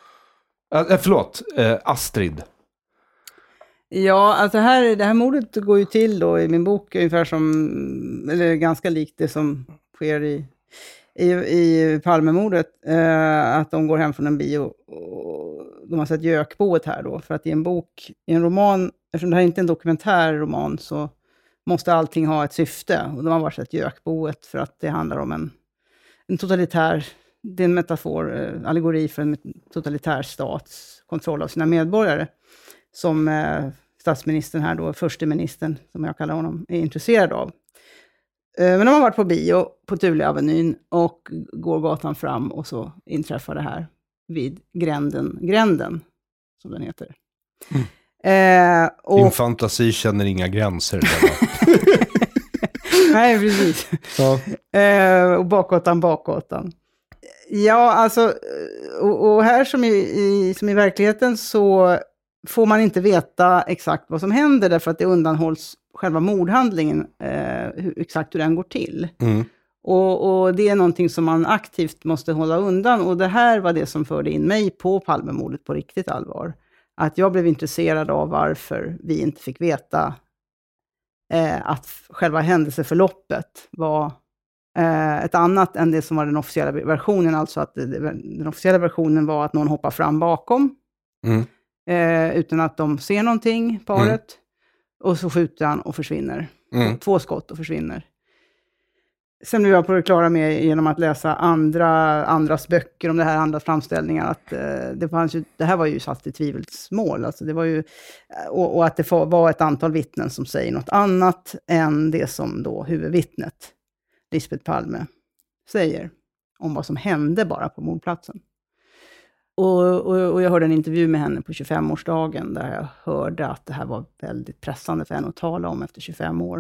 Astrid. Ja, alltså det här mordet går ju till då i min bok ungefär som, eller ganska likt det som sker i Palmemordet, att de går hem från en bio och de har sett Gökboet här då, för att i en roman, eftersom det här inte är en dokumentär roman, så måste allting ha ett syfte, och de har varit sett Gökboet för att det handlar om en totalitär, det är en metafor, allegori för en totalitär stats kontroll av sina medborgare, som statsministern här då, försteministern som jag kallar honom, är intresserad av. Men de har varit på bio på Thule-avenyn och går gatan fram, och så inträffar det här vid gränden som den heter. Din fantasi känner inga gränser. Nej, precis. Ja. Och bakåtan. Ja, alltså, och här som i verkligheten så får man inte veta exakt vad som händer, därför att det undanhålls själva mordhandlingen, exakt hur den går till. Och det är någonting som man aktivt måste hålla undan, och det här var det som förde in mig på Palmemordet på riktigt allvar. Att jag blev intresserad av varför vi inte fick veta att själva händelseförloppet var ett annat än det som var den officiella versionen, alltså att den officiella versionen var att någon hoppar fram bakom utan att de ser någonting, paret, och så skjuter han och försvinner. 2 skott och försvinner. Sen blev jag på det klara med genom att läsa andras böcker om det här, andras framställningar, att det här var ju satt i tvivelsmål. Alltså det var ju, och att det var ett antal vittnen som säger något annat än det som då huvudvittnet, Lisbeth Palme, säger om vad som hände bara på mordplatsen. Och jag hörde en intervju med henne på 25-årsdagen där jag hörde att det här var väldigt pressande för henne att tala om efter 25 år.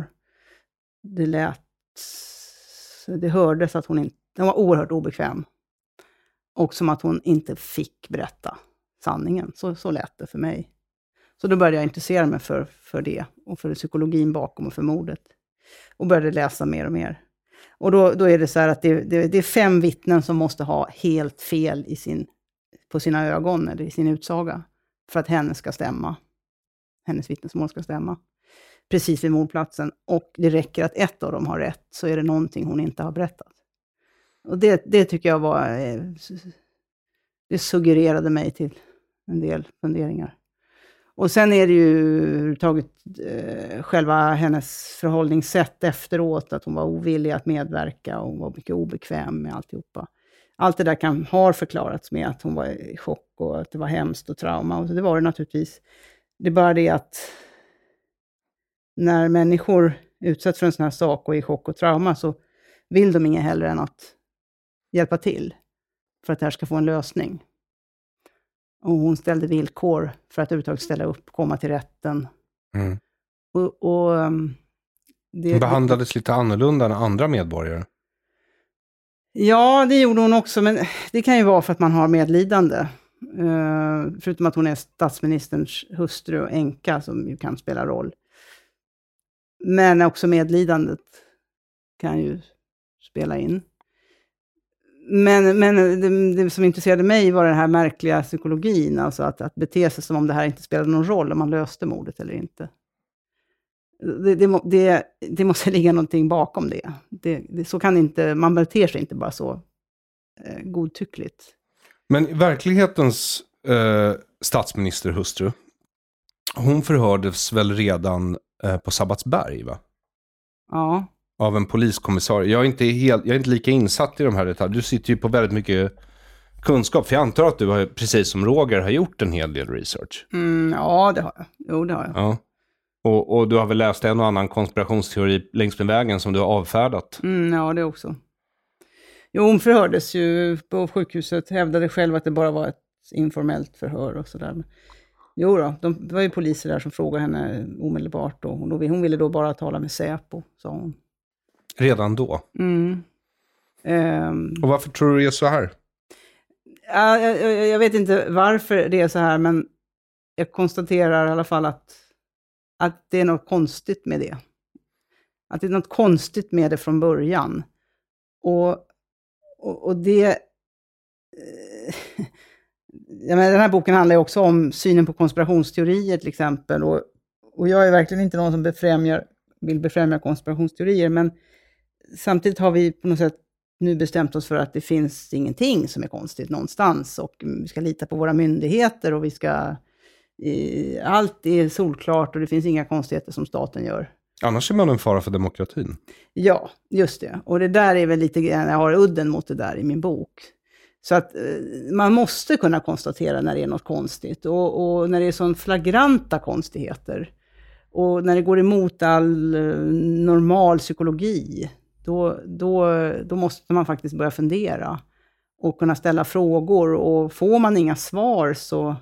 Det hördes att hon var oerhört obekväm. Och som att hon inte fick berätta sanningen. Så lät det för mig. Så då började jag intressera mig för det, och för psykologin bakom och för mordet. Och började läsa mer och mer. Och då är det så här att det är 5 vittnen som måste ha helt fel på sina ögon eller i sin utsaga. För att hennes vittnesmål ska stämma. Precis vid mordplatsen. Och det räcker att ett av dem har rätt, så är det någonting hon inte har berättat. Och det tycker jag det suggererade mig till en del funderingar. Och sen är det ju tagit själva hennes förhållningssätt efteråt, att hon var ovillig att medverka och hon var mycket obekväm med alltihopa. Allt det där har förklarats med att hon var i chock och att det var hemskt och trauma, och det var det naturligtvis. Det är bara det att när människor utsätts för en sån här sak och är i chock och trauma, så vill de inget hellre än att hjälpa till för att det här ska få en lösning. Och hon ställde villkor för att överhuvudtaget ställa upp, komma till rätten. Mm. Det behandlades lite annorlunda än andra medborgare. Ja, det gjorde hon också, men det kan ju vara för att man har medlidande. Förutom att hon är statsministerns hustru och änka, som ju kan spela roll. Men också medlidandet kan ju spela in. Men det som intresserade mig var den här märkliga psykologin, alltså att bete sig som om det här inte spelade någon roll om man löste mordet eller inte. Det måste ligga någonting bakom det. Så kan inte, man beter sig inte bara så godtyckligt. Men verklighetens statsministerhustru, hon förhördes väl redan på Sabbatsberg, va? Ja. Av en poliskommissarie. Jag är inte lika insatt i de här detaljerna. Du sitter ju på väldigt mycket kunskap. För jag antar att du har, precis som Roger, har gjort en hel del research. Ja, det har jag. Jo, det har jag. Ja. Och du har väl läst en och annan konspirationsteori längs med vägen som du har avfärdat. Ja, det också. Jo, hon förhördes ju på sjukhuset. Hävdade själv att det bara var ett informellt förhör och sådär. Jo då, det var ju poliser där som frågade henne omedelbart. Och hon ville då bara tala med Säpo, sa hon. Redan då? Och varför tror du det är så här? Jag vet inte varför det är så här, men jag konstaterar i alla fall att det är något konstigt med det. Att det är något konstigt med det från början. Och det... Jag menar, den här boken handlar ju också om synen på konspirationsteorier till exempel. Och jag är verkligen inte någon som vill befrämja konspirationsteorier, men samtidigt har vi på något sätt nu bestämt oss för att det finns ingenting som är konstigt någonstans, och vi ska lita på våra myndigheter, och allt är solklart och det finns inga konstigheter som staten gör. Annars är man en fara för demokratin. Ja, just det. Och det där är väl lite grann, jag har udden mot det där i min bok. Så att man måste kunna konstatera när det är något konstigt, och när det är sån flagranta konstigheter, och när det går emot all normal psykologi, då måste man faktiskt börja fundera och kunna ställa frågor, och får man inga svar så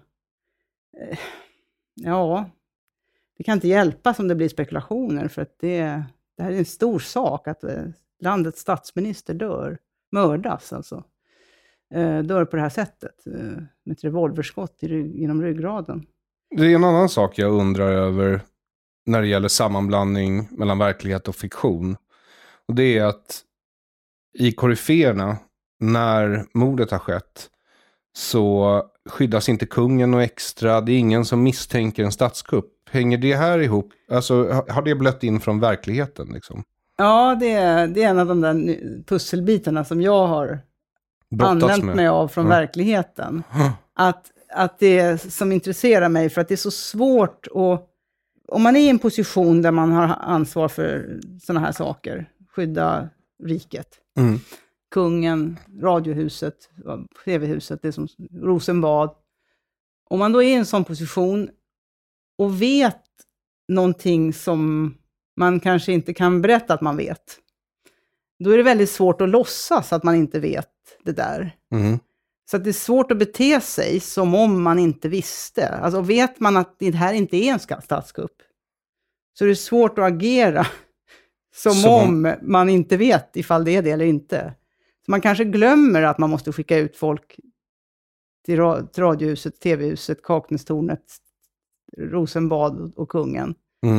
det kan inte hjälpa som det blir spekulationer, för att det här är en stor sak att landets statsminister mördas alltså. Dör på det här sättet med ett revolverskott genom ryggraden. Det är en annan sak jag undrar över när det gäller sammanblandning mellan verklighet och fiktion. Och det är att i koryféerna, när mordet har skett, så skyddas inte kungen och extra. Det är ingen som misstänker en statskupp. Hänger det här ihop? Alltså, har det blött in från verkligheten liksom? Ja, det är en av de där pusselbitarna som jag har använt mig av från verkligheten. Att det som intresserar mig, för att det är så svårt att, om man är i en position där man har ansvar för sådana här saker, skydda riket, kungen, radiohuset, tv-huset, det som Rosenbad. Om man då är i en sån position och vet någonting som man kanske inte kan berätta att man vet, då är det väldigt svårt att låtsas att man inte vet det där. Så att det är svårt att bete sig som om man inte visste. Alltså vet man att det här inte är en statskupp, så det är svårt att agera som om man inte vet ifall det är det eller inte. Så man kanske glömmer att man måste skicka ut folk till radiohuset, tv-huset, Kaknästornet, Rosenbad och kungen.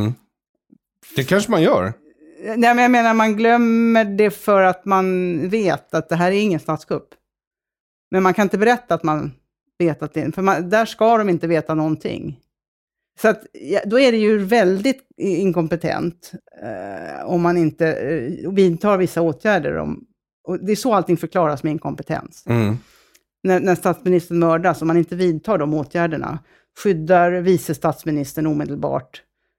Det kanske man gör. Nej, men jag menar, man glömmer det för att man vet att det här är ingen statskupp. Men man kan inte berätta att man vet att det är, för där ska de inte veta någonting. Så att, då är det ju väldigt inkompetent om man inte vidtar vissa åtgärder. Och det är så allting förklaras med inkompetens. När statsministern mördas, om man inte vidtar de åtgärderna, skyddar vice statsministern omedelbart,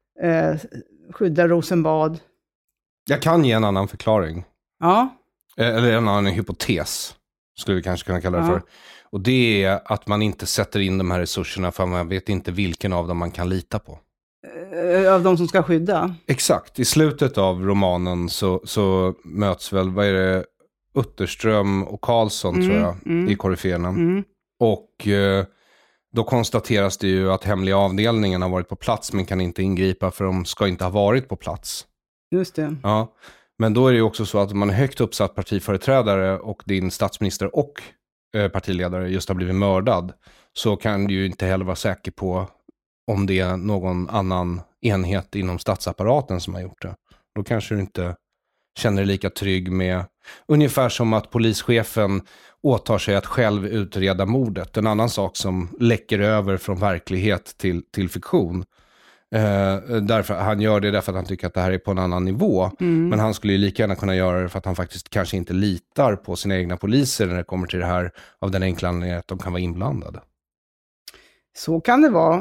skyddar Rosenbad. Jag kan ge en annan förklaring. Ja. Eller en annan hypotes, skulle vi kanske kunna kalla det för. Och det är att man inte sätter in de här resurserna för man vet inte vilken av dem man kan lita på. Av de som ska skydda? Exakt. I slutet av romanen så möts väl, vad är det, Utterström och Karlsson tror jag, i koryféerna. Och då konstateras det ju att hemliga avdelningen har varit på plats men kan inte ingripa för de ska inte ha varit på plats. Just det. Ja, men då är det ju också så att man är högt uppsatt partiföreträdare och din statsminister och partiledare just har blivit mördad, så kan du ju inte heller vara säker på om det är någon annan enhet inom statsapparaten som har gjort det. Då kanske du inte känner dig lika trygg med, ungefär som att polischefen åtar sig att själv utreda mordet. En annan sak som läcker över från verklighet till fiktion. Därför, han gör det därför att han tycker att det här är på en annan nivå. Men han skulle ju lika gärna kunna göra det för att han faktiskt kanske inte litar på sina egna poliser när det kommer till det här, av den enkla anledningen att de kan vara inblandade. Så kan det vara.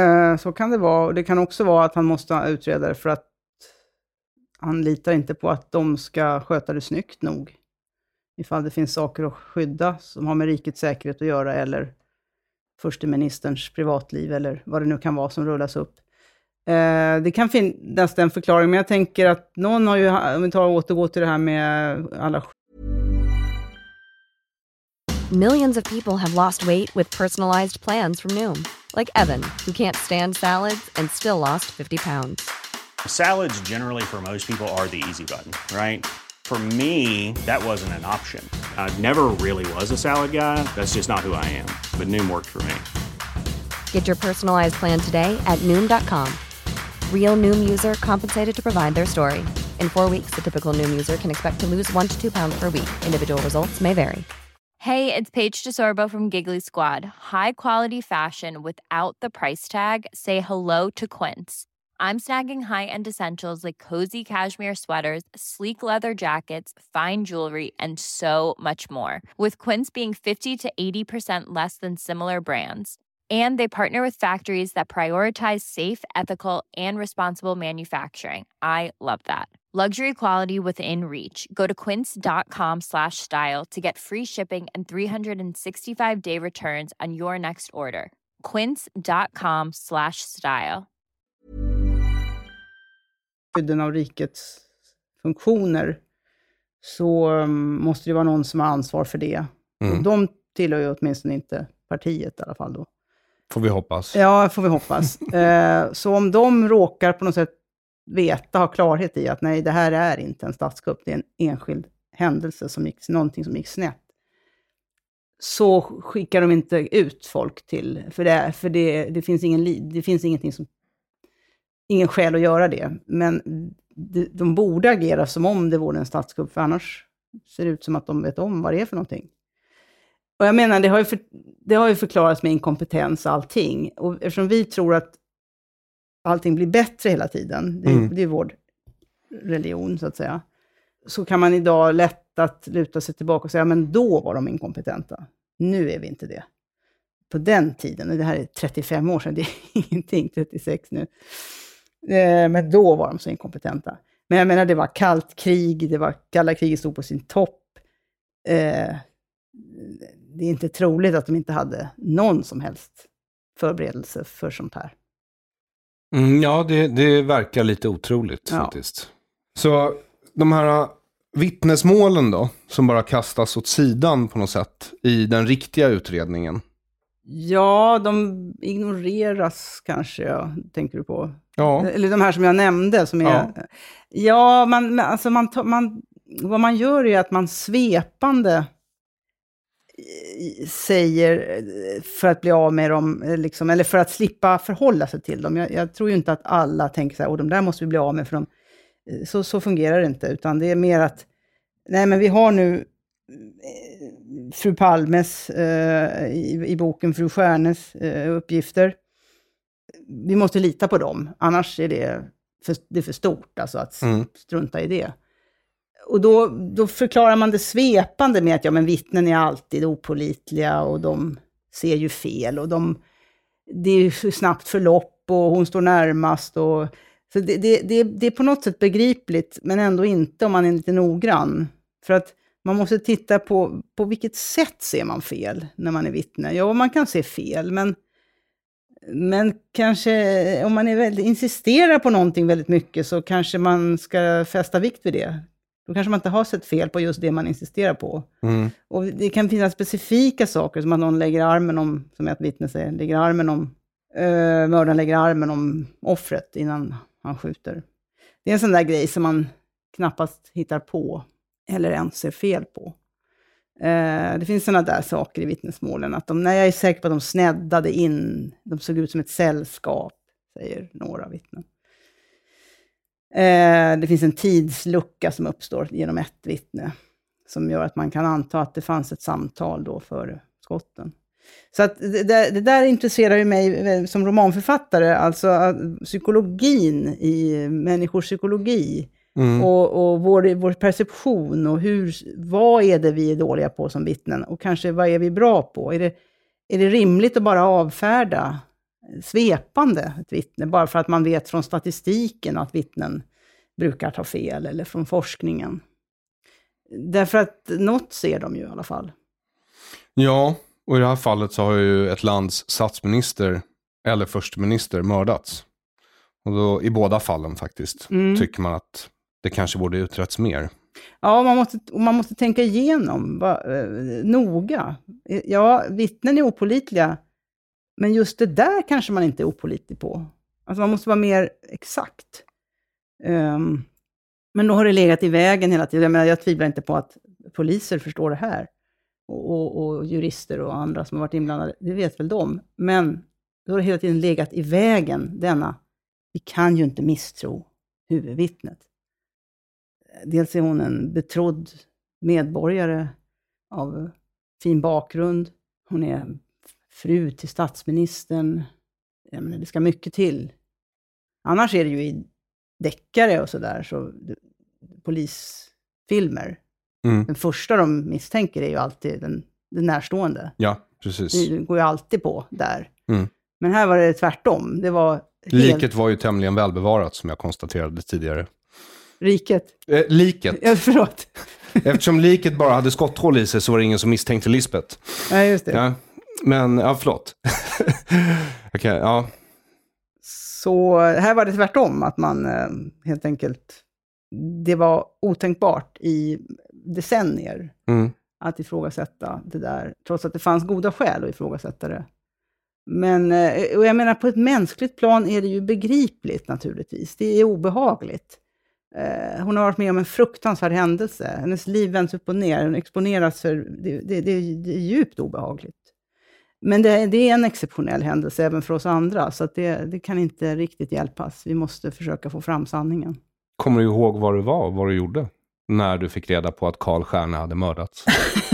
Och det kan också vara att han måste utreda det för att han litar inte på att de ska sköta det snyggt nog. Ifall det finns saker att skydda som har med rikets säkerhet att göra, eller försteministerns privatliv, eller vad det nu kan vara som rullas upp. Det kan finnas den förklaringen, men jag tänker att någon har ju, om vi återgår till det här med alla... Millions of people have lost weight with personalized plans from Noom. Like Evan, who can't stand salads and still lost 50 pounds. Salads generally for most people are the easy button, right? For me, that wasn't an option. I never really was a salad guy. That's just not who I am. But Noom worked for me. Get your personalized plan today at Noom.com. Real Noom user compensated to provide their story. In 4 weeks, the typical Noom user can expect to lose 1 to 2 pounds per week. Individual results may vary. Hey, it's Paige DeSorbo from Giggly Squad. High quality fashion without the price tag. Say hello to Quince. I'm snagging high-end essentials like cozy cashmere sweaters, sleek leather jackets, fine jewelry, and so much more. With Quince being 50 to 80% less than similar brands. And they partner with factories that prioritize safe, ethical, and responsible manufacturing. I love that. Luxury quality within reach. Go to quince.com/style to get free shipping and 365-day returns on your next order. Quince.com/style. Skydden av rikets funktioner, så måste det vara någon som har ansvar för det. Och de tillhör ju åtminstone inte partiet i alla fall då. Får vi hoppas. Ja, får vi hoppas. Så om de råkar på något sätt ha klarhet i att nej, det här är inte en statskupp, det är en enskild händelse någonting som gick snett, så skickar de inte ut folk till, för det finns ingen skäl att göra det. Men de borde agera som om det vore en statskupp, för annars ser det ut som att de vet om vad det är för någonting. Och jag menar, det har ju förklarats med inkompetens och allting. Och eftersom vi tror att allting blir bättre hela tiden, det är vår religion så att säga, så kan man idag lätt att luta sig tillbaka och säga, men då var de inkompetenta. Nu är vi inte det. På den tiden, och det här är 35 år sedan, det är ingenting, 36 nu. Men då var de så inkompetenta. Men jag menar, det var kallt krig, kalla kriget stod på sin topp. Det är inte troligt att de inte hade någon som helst förberedelse för sånt här. Ja, det verkar lite otroligt faktiskt. Så de här vittnesmålen då, som bara kastas åt sidan på något sätt i den riktiga utredningen. Ja, de ignoreras kanske, tänker du på. Ja. Eller de här som jag nämnde som är... Ja, vad man gör är att man svepande säger för att bli av med dem, liksom, eller för att slippa förhålla sig till dem. Jag tror ju inte att alla tänker så här, de där måste vi bli av med, för så fungerar det inte, utan det är mer att, nej men vi har nu fru Palmes i boken Fru Stjärnes uppgifter. Vi måste lita på dem, annars är det är för stort alltså att strunta i det. Och då förklarar man det svepande med att men vittnen är alltid opålitliga och de ser ju fel och det är ju snabbt förlopp och hon står närmast. Och, så det är på något sätt begripligt, men ändå inte om man är lite noggrann. För att man måste titta på vilket sätt ser man fel när man är vittne. Ja, man kan se fel, men kanske om man är väldigt insisterar på någonting väldigt mycket, så kanske man ska fästa vikt vid det. Då kanske man inte har sett fel på just det man insisterar på. Och det kan finnas specifika saker, som att någon lägger armen om, som ett vittne säger, mördaren lägger armen om offret innan han skjuter. Det är en sån där grej som man knappast hittar på eller ens ser fel på. Det finns såna där saker i vittnesmålen, att när jag är säker på att de sneddade in, de såg ut som ett sällskap, säger några vittnen. Det finns en tidslucka som uppstår genom ett vittne, som gör att man kan anta att det fanns ett samtal då före skotten. Så att det där intresserar ju mig som romanförfattare, alltså psykologin i människors psykologi. Och vår perception och vad är det vi är dåliga på som vittnen, och kanske vad är vi bra på? Är det rimligt att bara avfärda svepande ett vittne bara för att man vet från statistiken att vittnen brukar ta fel, eller från forskningen? Därför att något ser de ju i alla fall. Ja, och i det här fallet så har ju ett lands statsminister eller försteminister mördats. Och då, i båda fallen faktiskt, tycker man att det kanske borde uträtts mer. Ja, man måste tänka igenom noga. Ja, vittnen är opålitliga, men just det där kanske man inte är opålitlig på. Alltså man måste vara mer exakt. Men då har det legat i vägen hela tiden. Jag tvivlar inte på att poliser förstår det här. Och jurister och andra som har varit inblandade, det vet väl de. Men då har det hela tiden legat i vägen vi kan ju inte misstro huvudvittnet. Dels är hon en betrodd medborgare av fin bakgrund. Hon är fru till statsministern. Jag menar, det ska mycket till. Annars är det ju i deckare och sådär, så polisfilmer. Den första de misstänker är ju alltid den närstående. Ja, precis. Det går ju alltid på där. Men här var det tvärtom. Det var liket var ju tämligen välbevarat, som jag konstaterade tidigare. Liket? Ja, förlåt. Eftersom liket bara hade skotthål i sig, så var det ingen som misstänkte Lisbeth. Nej, just det. Ja. Men, förlåt. Okej, ja. Så här var det tvärtom, att man helt enkelt, det var otänkbart i decennier att ifrågasätta det där, trots att det fanns goda skäl att ifrågasätta det. Men, och jag menar, på ett mänskligt plan är det ju begripligt naturligtvis. Det är obehagligt. Hon har varit med om en fruktansvärd händelse. Hennes liv vänds upp och ner. Hon exponeras för, det är djupt obehagligt. Men det är en exceptionell händelse även för oss andra. Så att det kan inte riktigt hjälpas. Vi måste försöka få fram sanningen. Kommer du ihåg vad du gjorde när du fick reda på att Carl Stjärne hade mördats?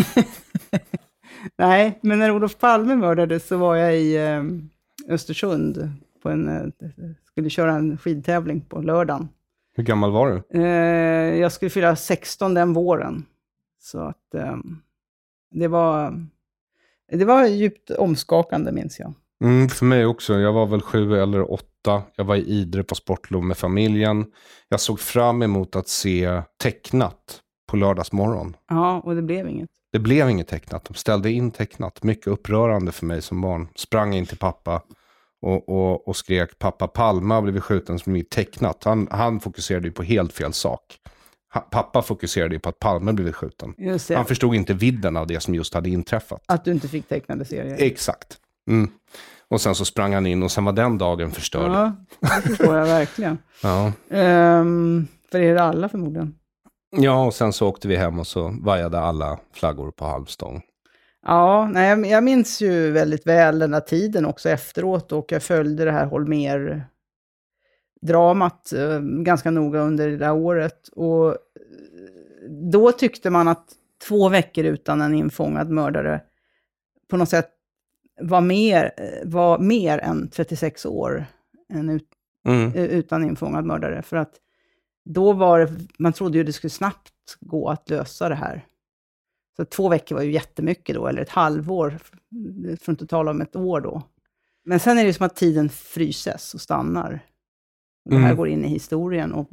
Nej, men när Olof Palme mördades så var jag i Östersund skulle köra en skidtävling på lördagen. Hur gammal var du? Jag skulle fylla 16 den våren. Så att det var djupt omskakande, minns jag. För mig också. Jag var väl 7 eller 8. Jag var i Idre på sportlov med familjen. Jag såg fram emot att se tecknat på lördagsmorgon. Ja, och det blev inget. Det blev inget tecknat. De ställde in tecknat. Mycket upprörande för mig som barn. Sprang in till pappa och skrek: pappa, Palme har blivit skjuten som är tecknat. Han fokuserade ju på helt fel sak. Pappa fokuserade ju på att Palme blivit skjuten. Han förstod inte vidden av det som just hade inträffat. Att du inte fick tecknade serier. Exakt. Och sen så sprang han in och sen var den dagen förstörd. Ja, det förstår jag verkligen. Ja. För er alla förmodligen. Ja, och sen så åkte vi hem och så vajade alla flaggor på halvstång. Ja, nej, jag minns ju väldigt väl den där tiden också efteråt, och jag följde det här Holmér-dramat ganska noga under det där året. Och då tyckte man att 2 veckor utan en infångad mördare på något sätt var mer än 36 år utan infångad mördare. För att då man trodde ju det skulle snabbt gå att lösa det här. Så 2 veckor var ju jättemycket då, eller ett halvår, för att inte tala om ett år då. Men sen är det som att tiden fryses och stannar. Och det här går in i historien, och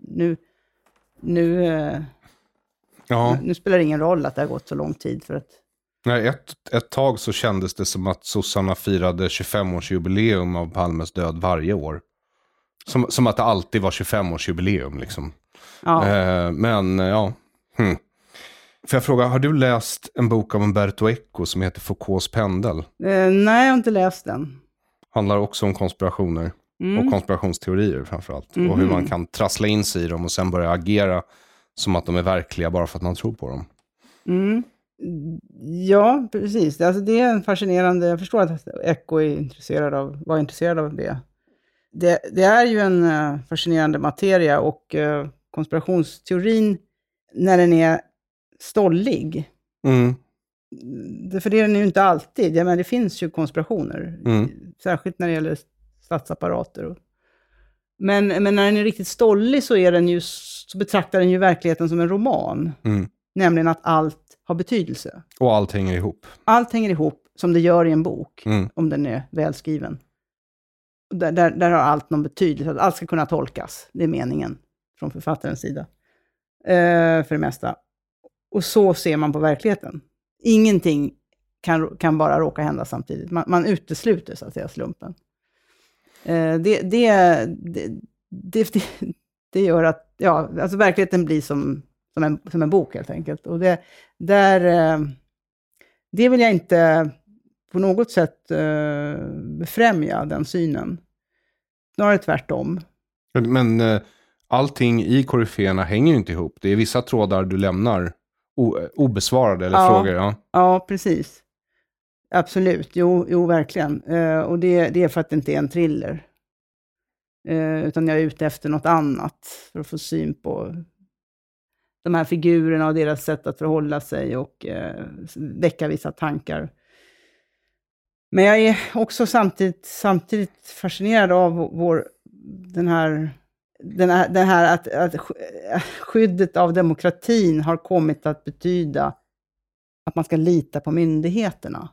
nu spelar det ingen roll att det har gått så lång tid. För att... Nej, ett tag så kändes det som att sossarna firade 25-årsjubileum av Palmes död varje år. Som att det alltid var 25-årsjubileum liksom. Ja. Men ja. Får jag fråga, har du läst en bok av Umberto Eco som heter Foucaults pendel? Nej, jag har inte läst den. Handlar också om konspirationer. Och konspirationsteorier framförallt. Och hur man kan trassla in sig i dem och sen börja agera som att de är verkliga bara för att man tror på dem. Ja, precis. Alltså, det är en fascinerande... Jag förstår att Eco var intresserad av det. Det är ju en fascinerande materia, och konspirationsteorin, när den är stollig. För det är den ju inte alltid. Men det finns ju konspirationer. Särskilt när det gäller statsapparater. Men när den är riktigt stollig så betraktar den ju verkligheten som en roman. Nämligen att allt har betydelse. Och allt hänger ihop. Allt hänger ihop som det gör i en bok. Om den är välskriven. Där har allt någon betydelse. Att allt ska kunna tolkas. Det är meningen från författarens sida. För det mesta. Och så ser man på verkligheten. Ingenting kan bara råka hända samtidigt. Man utesluter så att säga slumpen. Det gör att alltså verkligheten blir som en bok helt enkelt. Och det vill jag inte på något sätt befrämja, den synen. Snarare tvärtom. Men allting i koryféerna hänger ju inte ihop. Det är vissa trådar du lämnar obesvarade eller frågor. Ja, precis. Absolut, jo verkligen. Och det är för att det inte är en thriller. Utan jag är ute efter något annat. För att få syn på de här figurerna och deras sätt att förhålla sig. Och väcka vissa tankar. Men jag är också samtidigt fascinerad av den här att skyddet av demokratin har kommit att betyda att man ska lita på myndigheterna.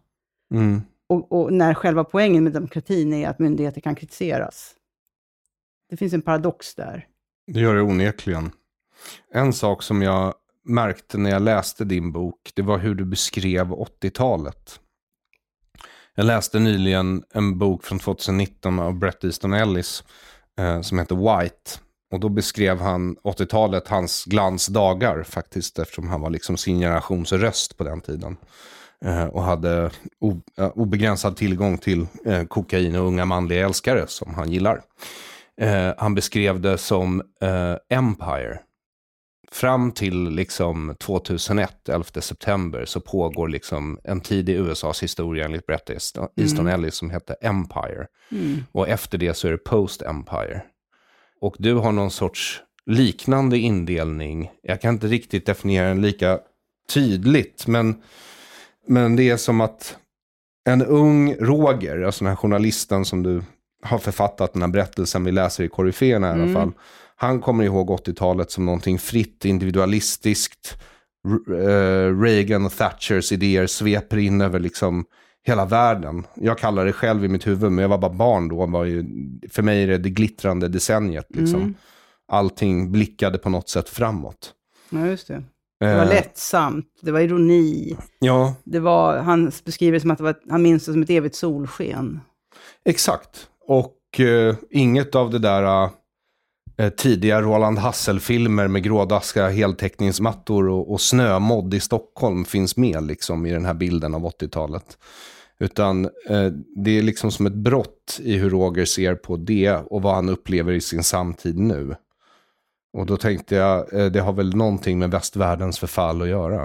Och när själva poängen med demokratin är att myndigheter kan kritiseras. Det finns en paradox där. Det gör det onekligen. En sak som jag märkte när jag läste din bok, det var hur du beskrev 80-talet. Jag läste nyligen en bok från 2019 av Bret Easton Ellis som heter White. Och då beskrev han 80-talet, hans glansdagar faktiskt, eftersom han var liksom sin generations röst på den tiden. Och hade obegränsad tillgång till kokain och unga manliga älskare som han gillar. Han beskrev det som Empire. Fram till liksom 2001, 11 september, så pågår liksom en tid i USAs historia enligt Bret Easton Ellis som heter Empire. Och efter det så är det Post-Empire. Och du har någon sorts liknande indelning. Jag kan inte riktigt definiera den lika tydligt, men det är som att en ung Roger, alltså den här journalisten som du har författat den här berättelsen vi läser i koryféerna i alla fall. Han kommer ihåg 80-talet som någonting fritt, individualistiskt. Reagan och Thatchers idéer sveper in över liksom hela världen. Jag kallar det själv i mitt huvud, men jag var bara barn då. För mig är det glittrande decenniet. Liksom. Allting blickade på något sätt framåt. Ja, just det. Det var lättsamt, det var ironi. Ja. Han beskriver det som att han minns det som ett evigt solsken. Exakt. Och inget av det där tidiga Roland Hassel-filmer med grådaska heltäckningsmattor och snömodd i Stockholm finns med liksom i den här bilden av 80-talet. Utan det är liksom som ett brott i hur Roger ser på det och vad han upplever i sin samtid nu. Och då tänkte jag, det har väl någonting med västvärldens förfall att göra.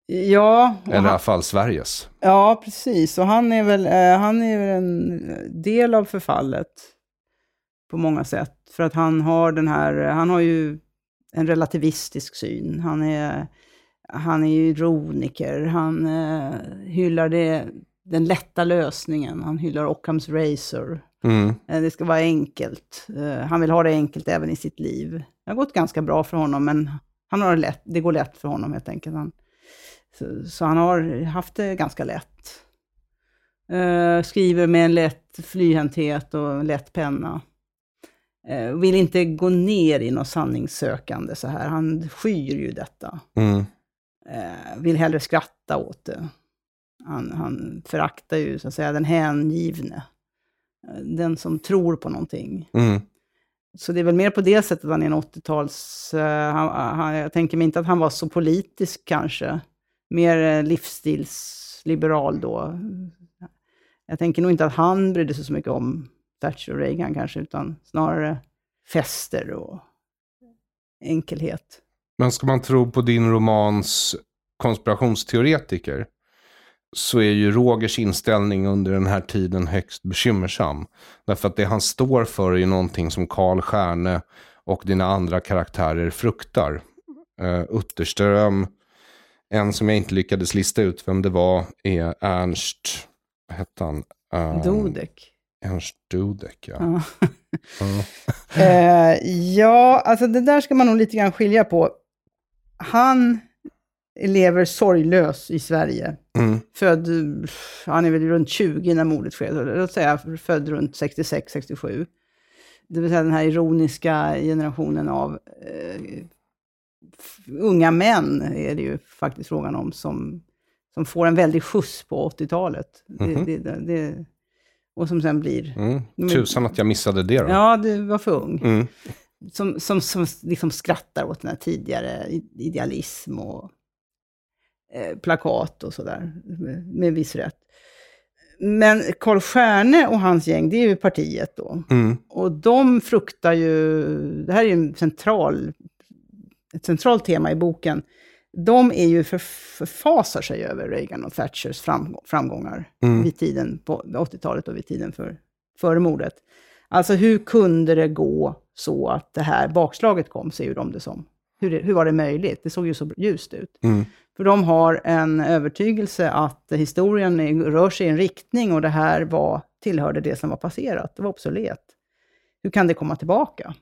Ja. Eller i alla fall Sveriges. Ja, precis. Och han är väl en del av förfallet på många sätt. För att han har ju en relativistisk syn. Han är ju ironiker. Han hyllar den lätta lösningen. Han hyllar Occam's razor. Det ska vara enkelt. Han vill ha det enkelt även i sitt liv. Det har gått ganska bra för honom, men det går lätt för honom helt enkelt. Så han har haft det ganska lätt. Skriver med en lätt flyhänthet och en lätt penna. Vill inte gå ner i något sanningssökande så här. Han skyr ju detta. Vill hellre skratta åt det. Han föraktar ju så att säga den hängivne. Den som tror på någonting. Så det är väl mer på det sättet han är en 80-tals... jag tänker mig inte att han var så politisk kanske. Mer livsstilsliberal då. Jag tänker nog inte att han brydde sig så mycket om Thatcher och Reagan kanske, utan snarare fester och enkelhet. Men ska man tro på din romans konspirationsteoretiker, så är ju Rogers inställning under den här tiden högst bekymmersam. Därför att det han står för är ju någonting som Carl Stjärne och dina andra karaktärer fruktar. Utterström, en som jag inte lyckades lista ut vem det var, är Ernst, vad hette han? Dudek. Ernst Dudek, ja. Ja, alltså det där ska man nog lite grann skilja på. Han lever sorglös i Sverige. Han är väl runt 20 när mordet sker. Låt säga född runt 66-67. Det vill säga den här ironiska generationen av unga män är det ju faktiskt frågan om som får en väldig skjuts på 80-talet. Och som sen blir... Tusan att jag missade det då. Ja, du var för ung. Som liksom skrattar åt den här tidigare idealism och plakat och sådär. Med viss rätt. Men Carl Stjärne och hans gäng, det är ju partiet då. Och de fruktar ju... Det här är ju ett centralt tema i boken. De är ju förfasar sig över Reagan och Thatchers framgångar vid tiden på 80-talet och vid tiden före mordet. Alltså hur kunde det gå så att det här bakslaget kom, ser ju de det som. Hur var det möjligt? Det såg ju så ljust ut. För de har en övertygelse att historien rör sig i en riktning och det här tillhörde det som var passerat. Det var obsolet. Hur kan det komma tillbaka?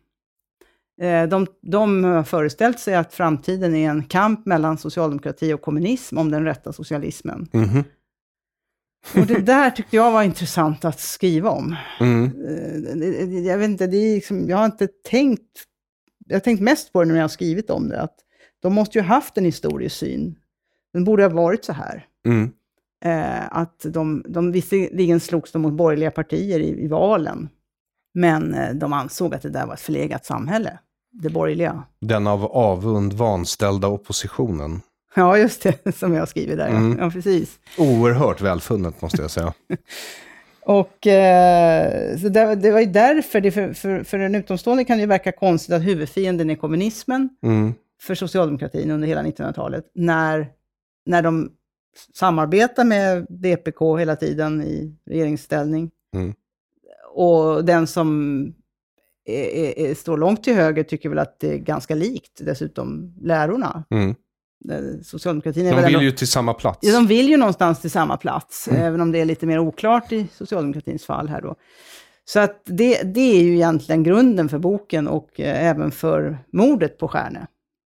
De har föreställt sig att framtiden är en kamp mellan socialdemokrati och kommunism om den rätta socialismen. Och det där tyckte jag var intressant att skriva om. Jag vet inte, det är liksom, jag har tänkt mest på det när jag har skrivit om det, att de måste ju haft en historiesyn. Den borde ha varit så här. Att de visserligen slogs mot borgerliga partier i valen, men de ansåg att det där var ett förlegat samhälle. Det borgerliga. Den av avund vanställda oppositionen. Ja, just det, som jag skriver där. Ja, precis. Oerhört välfunnet, måste jag säga. Och så det var ju därför, för en utomstående kan det ju verka konstigt att huvudfienden är kommunismen för socialdemokratin under hela 1900-talet. När de samarbetar med VPK hela tiden i regeringsställning. Och den som står långt till höger tycker väl att det är ganska likt dessutom lärorna. Socialdemokratin är de vill ju till samma plats. Ja, de vill ju någonstans till samma plats, även om det är lite mer oklart i socialdemokratins fall här då. Så att det är ju egentligen grunden för boken och även för mordet på Stjärne.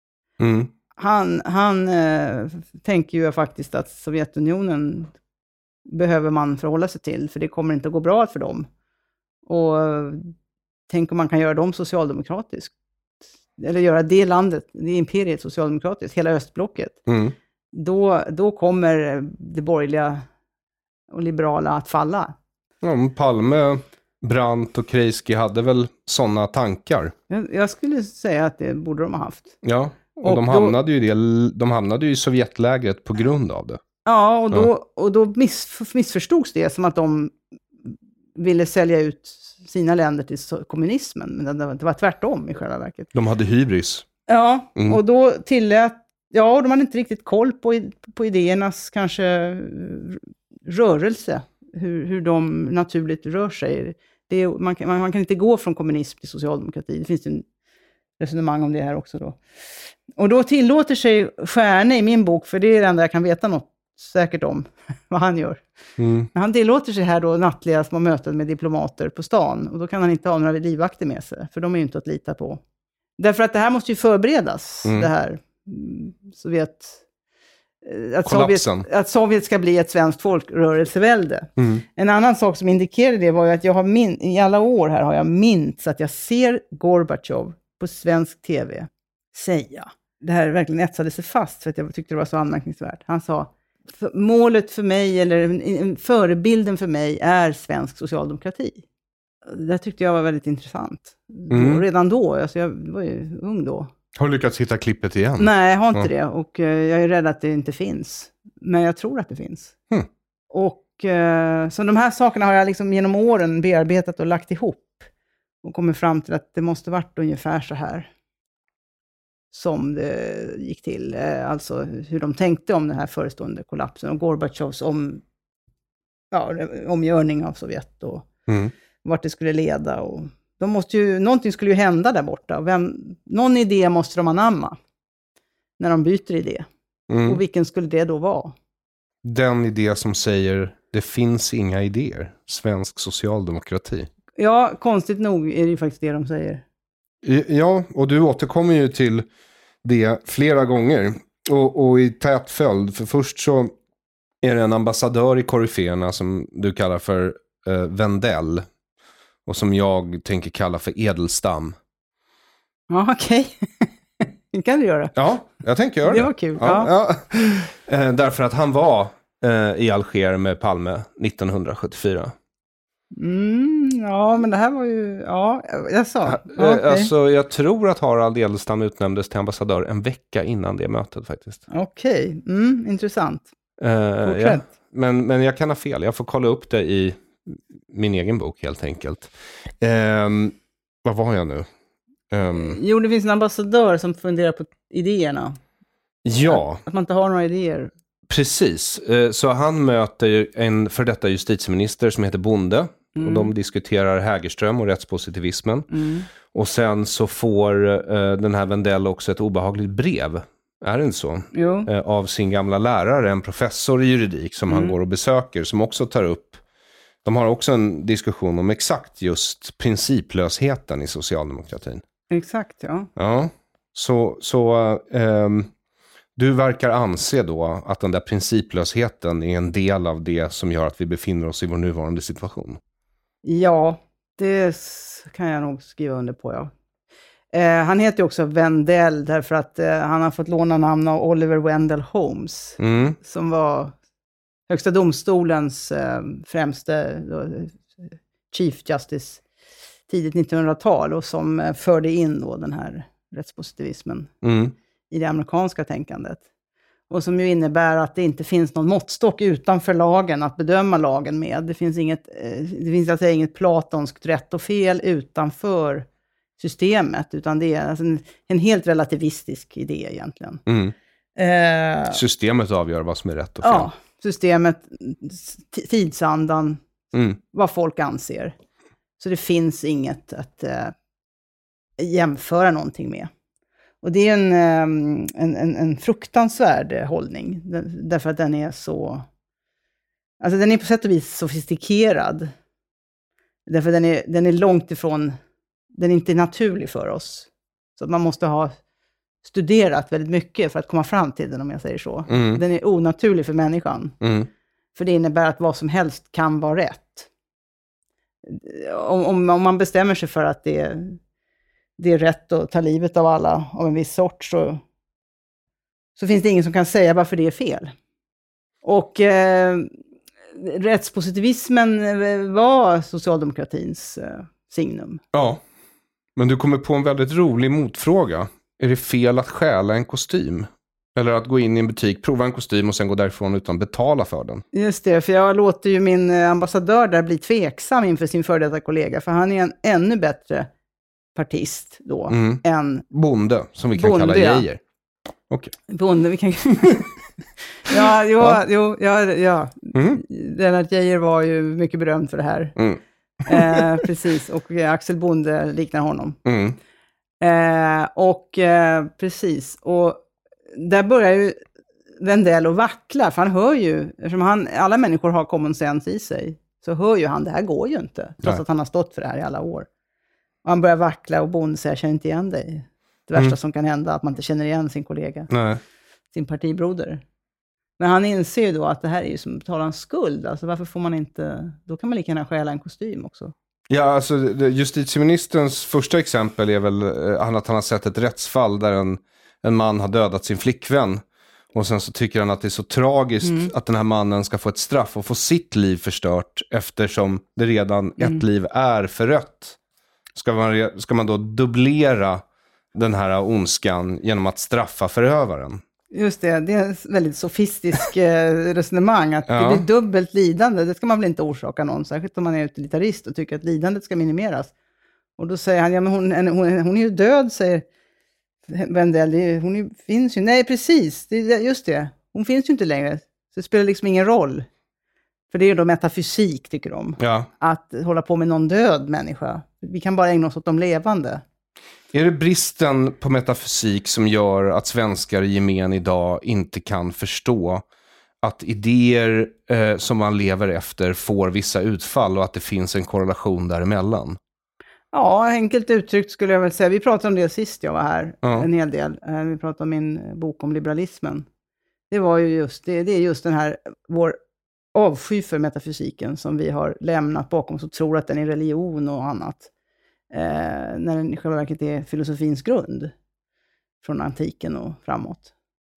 Han tänker ju faktiskt att Sovjetunionen behöver man förhålla sig till, för det kommer inte att gå bra för dem. Och tänk om man kan göra dem socialdemokratiskt. Eller göra det landet, det imperiet socialdemokratiskt, hela östblocket. Då kommer det borgerliga och liberala att falla. Ja, Palme, Brandt och Kreisky hade väl sådana tankar. Jag skulle säga att det borde de ha haft. Ja, och de hamnade ju i Sovjetlägret på grund av det. Ja, och då missförstods det som att de ville sälja ut sina länder till kommunismen. Men det var tvärtom i själva verket. De hade hybris. Ja, och då tillät Ja, och de hade inte riktigt koll på idéernas kanske rörelse. Hur de naturligt rör sig. Man kan inte gå från kommunism till socialdemokrati. Det finns en resonemang om det här också då. Och då tillåter sig Stjärne i min bok, för det är det enda jag kan veta något säkert om vad han gör. Men han tillåter sig här då nattliga små möten med diplomater på stan. Och då kan han inte ha några livvakter med sig, för de är ju inte att lita på. Därför att det här måste ju förberedas, det här att Sovjet ska bli ett svenskt folkrörelsevälde. En annan sak som indikerade det var ju att jag har i alla år här har jag minns att jag ser Gorbatjov på svensk tv säga. Det här verkligen etsade sig fast för att jag tyckte det var så anmärkningsvärt. Han sa, målet för mig eller förebilden för mig är svensk socialdemokrati. Det tyckte jag var väldigt intressant. Redan då, alltså jag var ju ung då. Har du lyckats hitta klippet igen? Nej, jag har inte det. Och jag är rädd att det inte finns. Men jag tror att det finns. Och så de här sakerna har jag liksom genom åren bearbetat och lagt ihop. Och kommit fram till att det måste varit ungefär så här som det gick till. Alltså hur de tänkte om den här förestående kollapsen. Och Gorbatjovs omgörning av Sovjet. Och vart det skulle leda. Och någonting skulle ju hända där borta. Någon idé måste de anamma. När de byter idé. Och vilken skulle det då vara? Den idé som säger, det finns inga idéer. Svensk socialdemokrati. Ja, konstigt nog är det ju faktiskt det de säger. Ja, och du återkommer ju till det flera gånger. Och i tät följd. För först så är det en ambassadör i koryféerna som du kallar för Wendell. Och som jag tänker kalla för Edelstam. Ja, okej. Det kan du göra. Ja, jag tänker göra det. Det var kul. Ja. Därför att han var i Alger med Palme 1974. Ja, men det här var ju... Ja, jag sa. Okay. Alltså, jag tror att Harald Edelstam utnämndes till ambassadör en vecka innan det mötet faktiskt. Okej, intressant. Ja. Men jag kan ha fel. Jag får kolla upp det i min egen bok helt enkelt. Vad var jag nu? Jo, det finns en ambassadör som funderar på idéerna. Ja. Att man inte har några idéer. Precis. Så han möter en för detta justitieminister som heter Bonde. Och de diskuterar Hägerström och rättspositivismen. Och sen så får den här Wendell också ett obehagligt brev. Är det inte så? Jo. Av sin gamla lärare, en professor i juridik som han går och besöker. Som också tar upp, de har också en diskussion om exakt just principlösheten i socialdemokratin. Exakt, ja. Ja, så du verkar anse då att den där principlösheten är en del av det som gör att vi befinner oss i vår nuvarande situation. Ja, det kan jag nog skriva under på, ja. Han heter ju också Wendell därför att han har fått låna namn av Oliver Wendell Holmes. Som var högsta domstolens främste Chief Justice tidigt 1900-tal och som förde in då den här rättspositivismen i det amerikanska tänkandet. Och som ju innebär att det inte finns någon måttstock utanför lagen att bedöma lagen med. Det finns alltså inget platonskt rätt och fel utanför systemet, utan det är alltså en helt relativistisk idé egentligen. Systemet avgör vad som är rätt och fel. Ja, systemet, tidsandan, vad folk anser. Så det finns inget att jämföra någonting med. Och det är en fruktansvärd hållning. Därför att den är så... Alltså den är på sätt och vis sofistikerad. Därför den är långt ifrån... Den är inte naturlig för oss. Så att man måste ha studerat väldigt mycket för att komma fram till den, om jag säger så. Den är onaturlig för människan. För det innebär att vad som helst kan vara rätt. Om man bestämmer sig för att det är rätt att ta livet av alla av en viss sort, så finns det ingen som kan säga varför det är fel. Och rättspositivismen var socialdemokratins signum. Ja, men du kommer på en väldigt rolig motfråga. Är det fel att stjäla en kostym? Eller att gå in i en butik, prova en kostym och sen gå därifrån utan att betala för den? Just det, för jag låter ju min ambassadör där bli tveksam inför sin före detta kollega. För han är en ännu bättre partist då än... Bonde, som vi kan kalla Geijer. Okej. Bonde, vi kan... ja. Lennart Geijer var ju mycket berömd för det här. Precis, och Axel Bonde liknar honom. Precis, och där börjar ju Wendell att vackla, för han hör ju, eftersom alla människor har common sense i sig, så hör ju han, det här går ju inte, trots att han har stått för det här i alla år. Och han börjar vackla och Bonde säger, jag känner inte igen dig. Det värsta som kan hända, att man inte känner igen sin kollega, sin partibroder. Men han inser ju då att det här är ju som att betala en skuld, alltså varför får man inte, då kan man lika gärna stjäla en kostym också. Ja, alltså justitieministerns första exempel är väl att han har sett ett rättsfall där en man har dödat sin flickvän. Och sen så tycker han att det är så tragiskt att den här mannen ska få ett straff och få sitt liv förstört eftersom det redan ett liv är förrött. Ska man då dubblera den här ondskan genom att straffa förövaren? Just det är ett väldigt sofistisk resonemang, att det blir dubbelt lidande, det ska man väl inte orsaka någon, särskilt om man är utilitarist och tycker att lidandet ska minimeras. Och då säger han, ja men hon är ju död, säger Wendell, hon finns ju, nej precis, just det, hon finns ju inte längre, så det spelar liksom ingen roll. För det är ju då metafysik, tycker de, att hålla på med någon död människa. Vi kan bara ägna oss åt de levande. Är det bristen på metafysik som gör att svenskar i gemen idag inte kan förstå att idéer som man lever efter får vissa utfall och att det finns en korrelation däremellan? Ja, enkelt uttryckt skulle jag väl säga. Vi pratade om det sist jag var här, en hel del. Vi pratade om min bok om liberalismen. Det var ju just det är just den här, vår avsky för metafysiken som vi har lämnat bakom oss och tror att den är religion och annat. När den i själva verket är filosofins grund från antiken och framåt.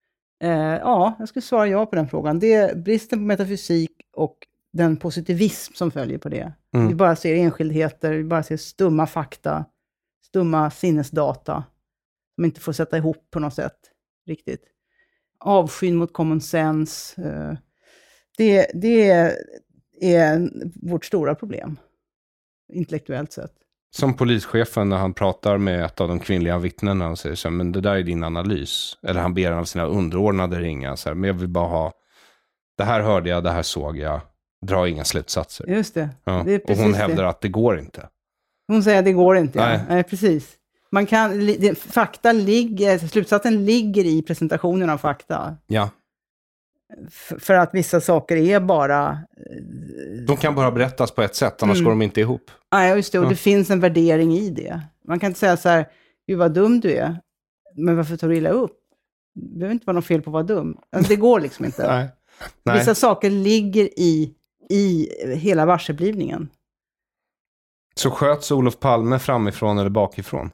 Jag skulle svara ja på den frågan. Det är bristen på metafysik och den positivism som följer på det. Vi bara ser enskildheter, vi bara ser stumma fakta, stumma sinnesdata som inte får sätta ihop på något sätt riktigt. Avskyn mot common sense, det är vårt stora problem intellektuellt sett. Som polischefen när han pratar med ett av de kvinnliga vittnena och säger så här, men det där är din analys. Eller han ber av sina underordnade ringa så här, men jag vill bara ha, det här hörde jag, det här såg jag, dra inga slutsatser. Just det. Ja. Det är precis och hon hävdar att det går inte. Hon säger att det går inte. Nej, precis. Man kan, slutsatsen ligger i presentationen av fakta. Ja. För att vissa saker är bara... De kan bara berättas på ett sätt, annars går de inte ihop. Nej, just det. Och det finns en värdering i det. Man kan inte säga så här, gud vad dum du är. Men varför tar du illa upp? Det behöver inte vara något fel på att vara dum. Alltså, det går liksom inte. Nej. Vissa saker ligger i hela varseblivningen. Så sköts Olof Palme framifrån eller bakifrån?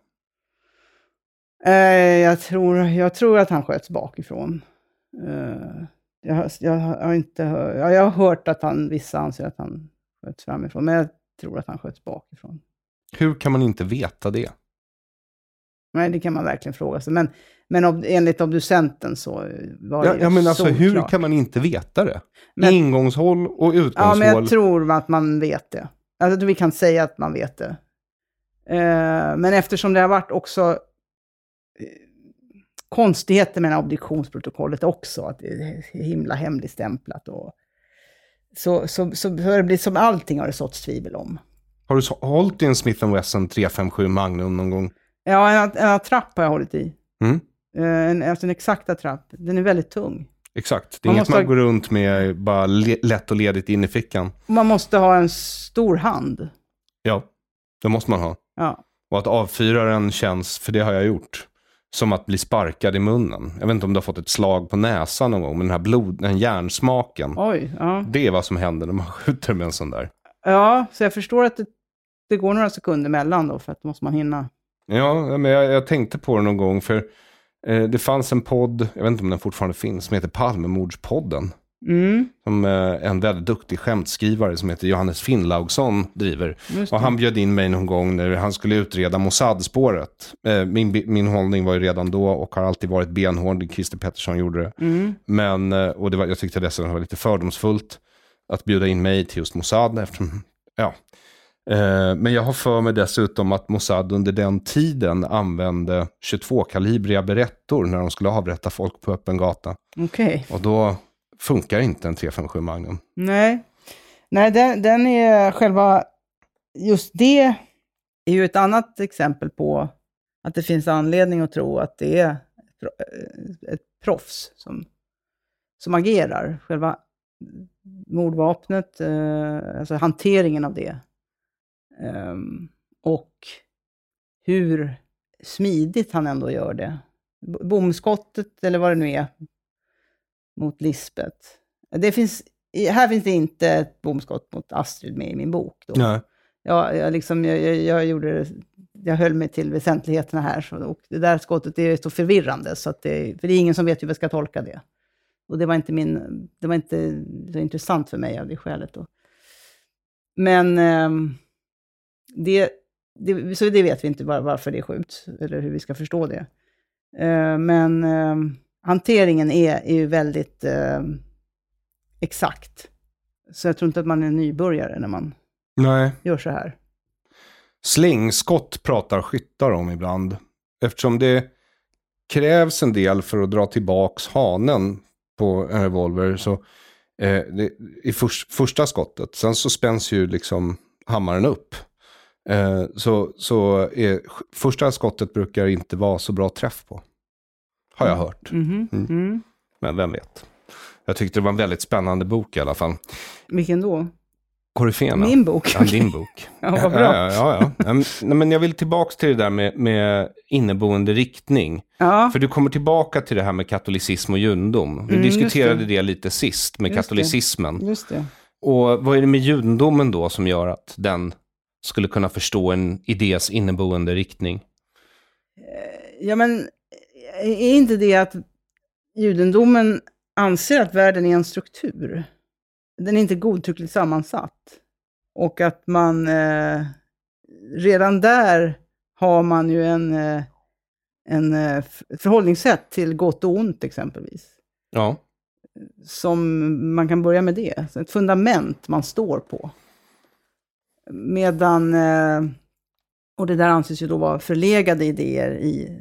Jag tror att han sköts bakifrån. Jag har hört att vissa anser att han sköts framifrån, men jag tror att han sköts bakifrån. Hur kan man inte veta det? Nej, det kan man verkligen fråga sig. Men enligt obducenten så var det ja, men alltså hur klart. Kan man inte veta det? Ingångshåll och utgångshåll. Ja, men jag tror att man vet det. Alltså vi kan säga att man vet det. Men eftersom det har varit också konstigheter med obduktionsprotokollet också, att det är himla hemligstämplat och så har det blivit som allting har det sått tvivel om. Har du hållit i en Smith & Wesson 357 Magnum någon gång? Ja, en trapp har jag hållit i. En exakta trapp. Den är väldigt tung. Exakt. Det är inget man går runt med bara lätt och ledigt in i fickan. Man måste ha en stor hand. Ja, det måste man ha. Ja. Och att avfyraren känns, för det har jag gjort, som att bli sparkad i munnen. Jag vet inte om du har fått ett slag på näsan någon gång, men den här järnsmaken. Oj, ja. Det är vad som händer när man skjuter med en sån där. Ja, så jag förstår att det går några sekunder mellan då, för att då måste man hinna. Ja, men jag tänkte på det någon gång, för det fanns en podd, jag vet inte om den fortfarande finns, som heter Palmemordspodden. Som en väldigt duktig skämtskrivare som heter Johannes Finnlaugsson driver. Och han bjöd in mig någon gång när han skulle utreda Mossad-spåret. Min hållning var ju redan då och har alltid varit benhård. Christer Pettersson gjorde det. Men, och jag tyckte det var lite fördomsfullt att bjuda in mig till just Mossad eftersom, Men jag har för mig dessutom att Mossad under den tiden använde 22-kalibriga berättor när de skulle avrätta folk på öppen gata. Okej. Och då funkar inte en 357 Magnum. Nej, den är själva... Just det är ju ett annat exempel på att det finns anledning att tro att det är ett proffs som agerar. Själva mordvapnet, alltså hanteringen av det. Och hur smidigt han ändå gör det. Bomskottet, eller vad det nu är, mot Lisbeth. Här finns det inte ett bomskott mot Astrid med i min bok. Då. Nej. Jag höll mig till väsentligheterna här. Och det där skottet är så förvirrande. För det är ingen som vet hur vi ska tolka det. Och det var inte så intressant för mig av det skälet då. Men så det vet vi inte varför det skjuts. Eller hur vi ska förstå det. Men hanteringen är ju väldigt exakt. Så jag tror inte att man är nybörjare när man gör så här. Slingskott pratar skyttar om ibland. Eftersom det krävs en del för att dra tillbaks hanen på en revolver så i första skottet. Sen så spänns ju liksom hammaren upp. Så första skottet brukar inte vara så bra träff på. Har jag hört. Men vem vet. Jag tyckte det var en väldigt spännande bok i alla fall. Vilken då? Koryféerna. Min bok. Ja, din bok. Ja, vad bra. Ja. Men jag vill tillbaka till det där med inneboende riktning. Ja. För du kommer tillbaka till det här med katolicism och judendom. Vi diskuterade det lite sist med katolicismen. Just det. Och vad är det med judendomen då som gör att den skulle kunna förstå en idés inneboende riktning? Ja, men är inte det att judendomen anser att världen är en struktur? Den är inte godtyckligt sammansatt. Och att man redan där har man ju en förhållningssätt till gott och ont exempelvis. Ja. Som man kan börja med det. Så ett fundament man står på. Medan, och det där anses ju då vara förlegade idéer i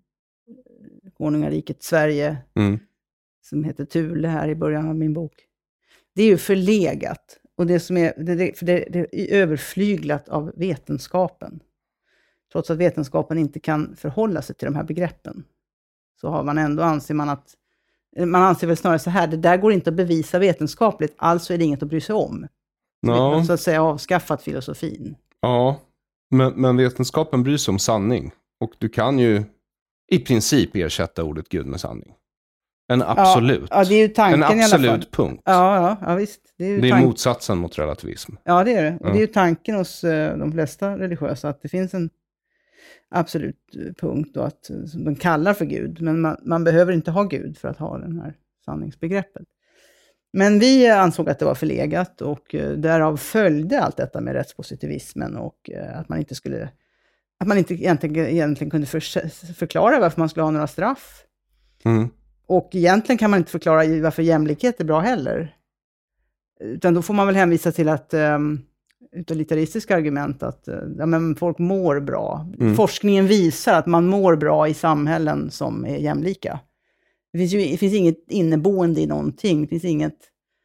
konungariket Sverige. Som heter Thule här i början av min bok. Det är ju förlegat. Och det som det är överflyglat av vetenskapen. Trots att vetenskapen inte kan förhålla sig till de här begreppen. Så har man ändå, man anser väl snarare så här, det där går inte att bevisa vetenskapligt, alltså är det inget att bry sig om. Ja. Så att säga avskaffat filosofin. Ja, men vetenskapen bryr sig om sanning. Och du kan ju i princip ersätta ordet Gud med sanning. En absolut. Ja, det är ju tanken en absolut i alla fall. Punkt. Ja, visst. Det är motsatsen mot relativism. Ja, det är det. Och det är ju tanken hos de flesta religiösa att det finns en absolut punkt och att de kallar för Gud. Men man behöver inte ha Gud för att ha den här sanningsbegreppet. Men vi ansåg att det var förlegat och därav följde allt detta med rättspositivismen och att man inte egentligen kunde förklara varför man skulle ha några straff. Och egentligen kan man inte förklara varför jämlikhet är bra heller. Utan då får man väl hänvisa till att utilitaristiska argument att men folk mår bra. Forskningen visar att man mår bra i samhällen som är jämlika. Det finns inget inneboende i någonting. Det finns inget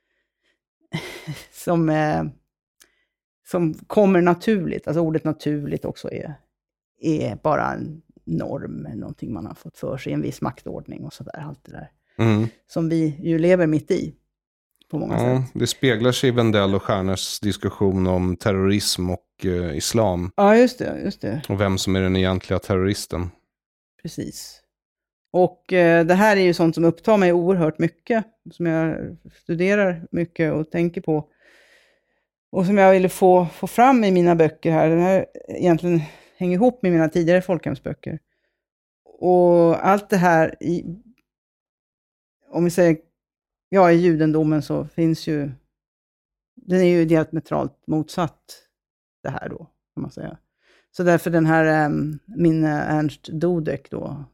som kommer naturligt. Alltså ordet naturligt också är bara en norm. Någonting man har fått för sig, en viss maktordning och sådär. Allt det där. Som vi ju lever mitt i. På många sätt. Det speglar sig i Wendell och Stjerners diskussion om terrorism och islam. Ja, just det. Och vem som är den egentliga terroristen. Precis. Och det här är ju sånt som upptar mig oerhört mycket. Som jag studerar mycket och tänker på. Och som jag ville få fram i mina böcker här. Den här egentligen hänger ihop med mina tidigare folkhemsböcker. Och allt det här om vi säger i judendomen så finns ju, den är ju diametralt motsatt det här då, kan man säga. Så därför den här, min Ernst Dudek då,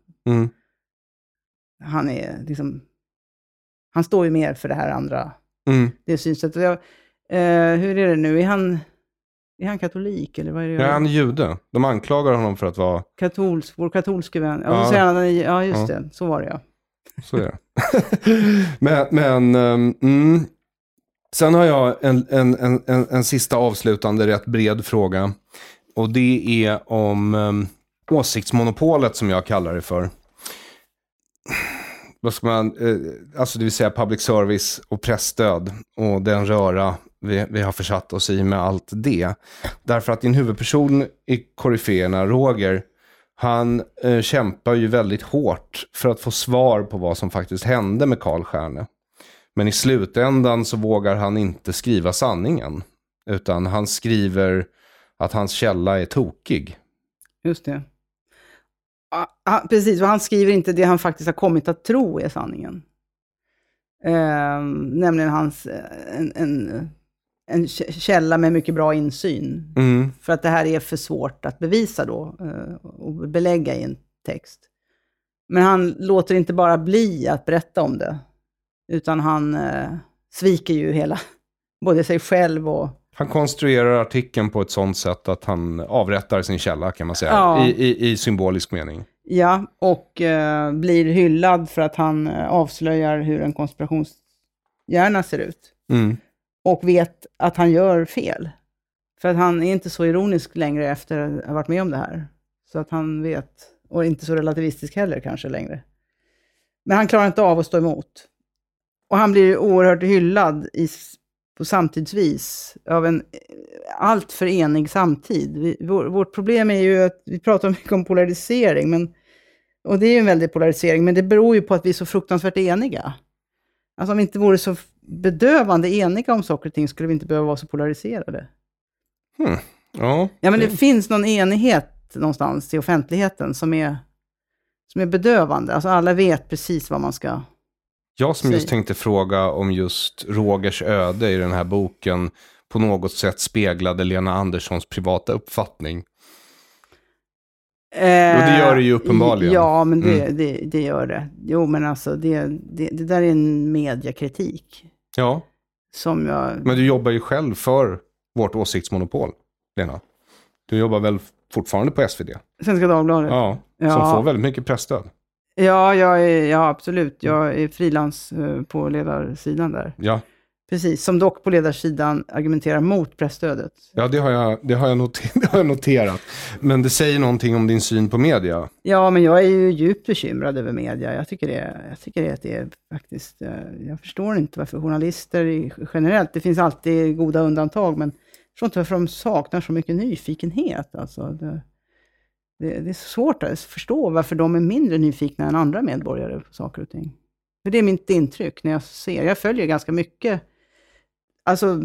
han är liksom, han står ju mer för det här andra, det synsättet. Hur är det nu? Är han katolik eller vad är det? Ja, han är jude. De anklagar honom för att vara... Vår katolske vän. Ja, så säger han, ja just det. Så var det, ja. Så är det. men sen har jag en sista avslutande rätt bred fråga. Och det är om åsiktsmonopolet som jag kallar det för. Vad ska man, alltså det vill säga public service och pressstöd och den röra vi har försatt oss i med allt det. Därför att din huvudperson i Koryféerna, Roger, han kämpar ju väldigt hårt för att få svar på vad som faktiskt hände med Carl Stjärne. Men i slutändan så vågar han inte skriva sanningen. Utan han skriver att hans källa är tokig. Just det. Precis, och han skriver inte det han faktiskt har kommit att tro är sanningen. Nämligen hans en källa med mycket bra insyn. För att det här är för svårt att bevisa då och belägga i en text. Men han låter inte bara bli att berätta om det. Utan han sviker ju hela, både sig själv och... Han konstruerar artikeln på ett sånt sätt att han avrättar sin källa, kan man säga, i symbolisk mening. Ja, och blir hyllad för att han avslöjar hur en konspirationshjärna ser ut. Och vet att han gör fel. För att han är inte så ironisk längre efter att ha varit med om det här. Så att han vet, och inte så relativistisk heller kanske längre. Men han klarar inte av att stå emot. Och han blir oerhört hyllad på samtidsvis av en allt för enig samtid. Vårt problem är ju att vi pratar mycket om polarisering, och det är ju en väldig polarisering, men det beror ju på att vi är så fruktansvärt eniga. Alltså om vi inte vore så bedövande eniga om saker och ting skulle vi inte behöva vara så polariserade. Ja, men det finns någon enighet någonstans i offentligheten som är bedövande. Alltså alla vet precis vad man ska... Jag som just tänkte fråga om just Rogers öde i den här boken på något sätt speglade Lena Anderssons privata uppfattning. Och det gör det ju uppenbarligen. Ja, men det gör det. Jo, men alltså det där är en mediekritik. Ja. Men du jobbar ju själv för vårt åsiktsmonopol, Lena. Du jobbar väl fortfarande på SvD? Svenska Dagbladet. Ja, som får väldigt mycket pressstöd. Ja, absolut. Jag är frilans på ledarsidan där. Ja. Precis, som dock på ledarsidan argumenterar mot pressstödet. Ja, det har jag noterat. Men det säger någonting om din syn på media. Ja, men jag är ju djupt bekymrad över media. Jag tycker att det är faktiskt... Jag förstår inte varför journalister generellt... Det finns alltid goda undantag, men jag förstår inte varför de saknar så mycket nyfikenhet. Alltså, det är svårt att förstå varför de är mindre nyfikna än andra medborgare på saker och ting. För det är mitt intryck när jag ser. Jag följer ganska mycket, alltså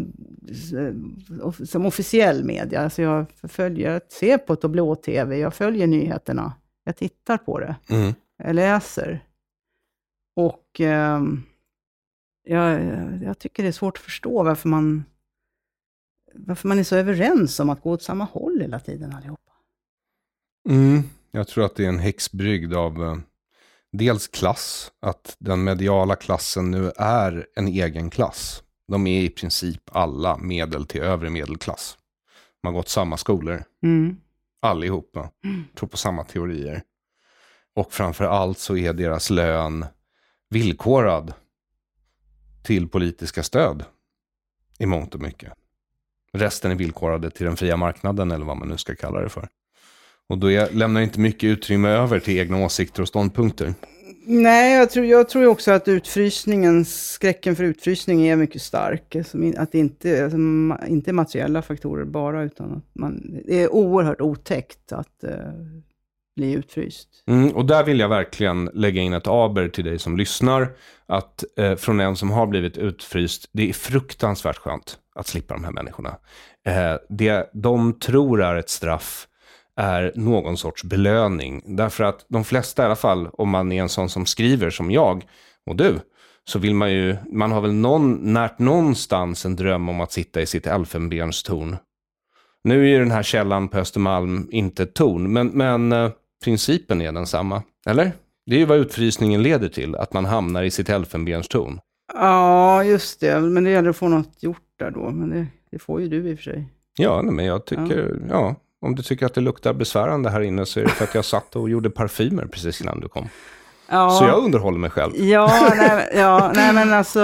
som officiell media. Alltså jag ser på tablå-tv, jag följer nyheterna. Jag tittar på det. Jag läser. Och jag tycker det är svårt att förstå varför man är så överens om att gå åt samma håll hela tiden allihopa. Jag tror att det är en häxbrygd av dels klass, att den mediala klassen nu är en egen klass. De är i princip alla medel till övre medelklass. De har gått samma skolor. Allihopa. Tror på samma teorier. Och framför allt så är deras lön villkorad till politiska stöd i mångt och mycket. Resten är villkorade till den fria marknaden eller vad man nu ska kalla det för. Och då lämnar inte mycket utrymme över till egna åsikter och ståndpunkter. Nej, jag tror också att skräcken för utfrysning är mycket stark. Att det inte är materiella faktorer bara, utan att det är oerhört otäckt att bli utfryst. Och där vill jag verkligen lägga in ett aber till dig som lyssnar. Att från en som har blivit utfryst, det är fruktansvärt skönt att slippa de här människorna. Det de tror är ett straff är någon sorts belöning. Därför att de flesta i alla fall, om man är en sån som skriver som jag och du, så vill man har väl närt någonstans en dröm om att sitta i sitt elfenbenstorn. Nu är ju den här källan på Östermalm inte ett torn, men principen är densamma, eller? Det är ju vad utfrysningen leder till, att man hamnar i sitt elfenbenstorn. Ja, just det. Men det gäller att få något gjort där då. Men det får ju du i och för sig. Ja, men jag tycker, om du tycker att det luktar besvärande här inne så är det för att jag satt och gjorde parfymer precis innan du kom. Ja. Så jag underhåller mig själv. Nej men alltså,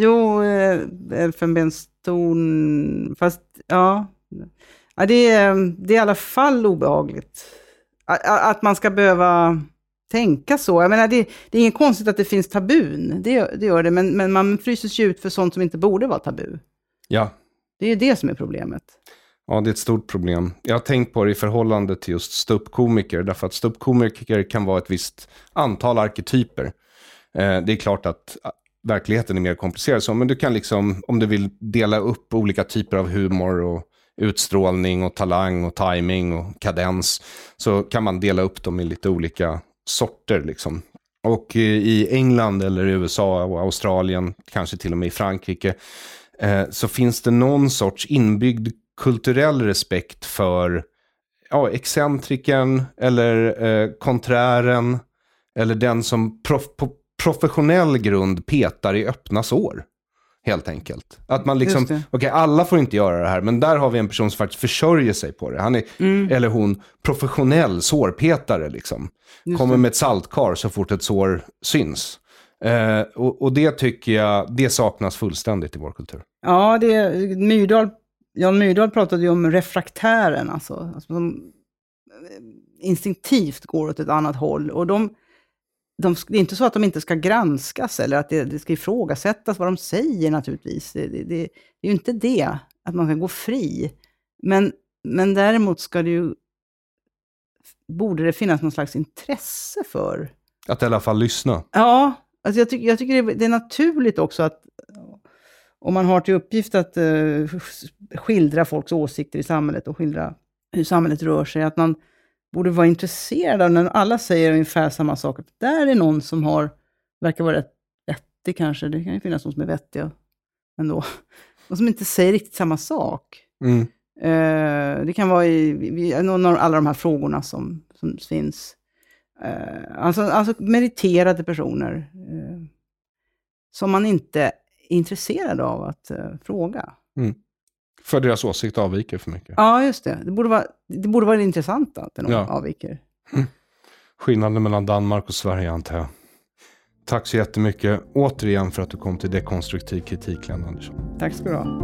elfenbenstorn, fast det är i alla fall obehagligt. Att man ska behöva tänka så. Jag menar, det är inget konstigt att det finns tabun, det gör det, men man fryses ju ut för sånt som inte borde vara tabu. Ja. Det är ju det som är problemet. Ja, det är ett stort problem. Jag har tänkt på det i förhållande till just ståuppkomiker, därför att ståuppkomiker kan vara ett visst antal arketyper. Det är klart att verkligheten är mer komplicerad så, men du kan liksom, om du vill dela upp olika typer av humor och utstrålning och talang och timing och kadens, så kan man dela upp dem i lite olika sorter liksom. Och i England eller i USA och Australien, kanske till och med i Frankrike, så finns det någon sorts inbyggd kulturell respekt för excentriken eller konträren eller den som på professionell grund petar i öppna sår. Helt enkelt. Att man liksom, alla får inte göra det här, men där har vi en person som faktiskt försörjer sig på det. Han är, eller hon, professionell sårpetare liksom. Kommer med ett saltkar så fort ett sår syns. Och det tycker jag, det saknas fullständigt i vår kultur. Ja, Jan Myrdal pratade ju om refraktären, alltså som instinktivt går åt ett annat håll. Och det är inte så att de inte ska granskas eller att det ska ifrågasättas vad de säger naturligtvis. Det är ju inte det, att man kan gå fri. Men däremot borde det finnas någon slags intresse för... Att i alla fall lyssna. Ja, alltså jag tycker det är naturligt också att om man har till uppgift att skildra folks åsikter i samhället och skildra hur samhället rör sig, att man borde vara intresserad av när alla säger ungefär samma saker. Där är någon som verkar vara rätt vettig kanske. Det kan ju finnas någon som är vettiga ändå. Och som inte säger riktigt samma sak. Det kan vara i alla de här frågorna som finns. Alltså meriterade personer som man inte är intresserad av att fråga. För deras åsikt avviker för mycket. Ja, just det. Det borde vara intressant att den avviker. Skillnaden mellan Danmark och Sverige, antar jag. Tack så jättemycket återigen för att du kom till Dekonstruktiv kritik, Lena Andersson. Tack ska du ha.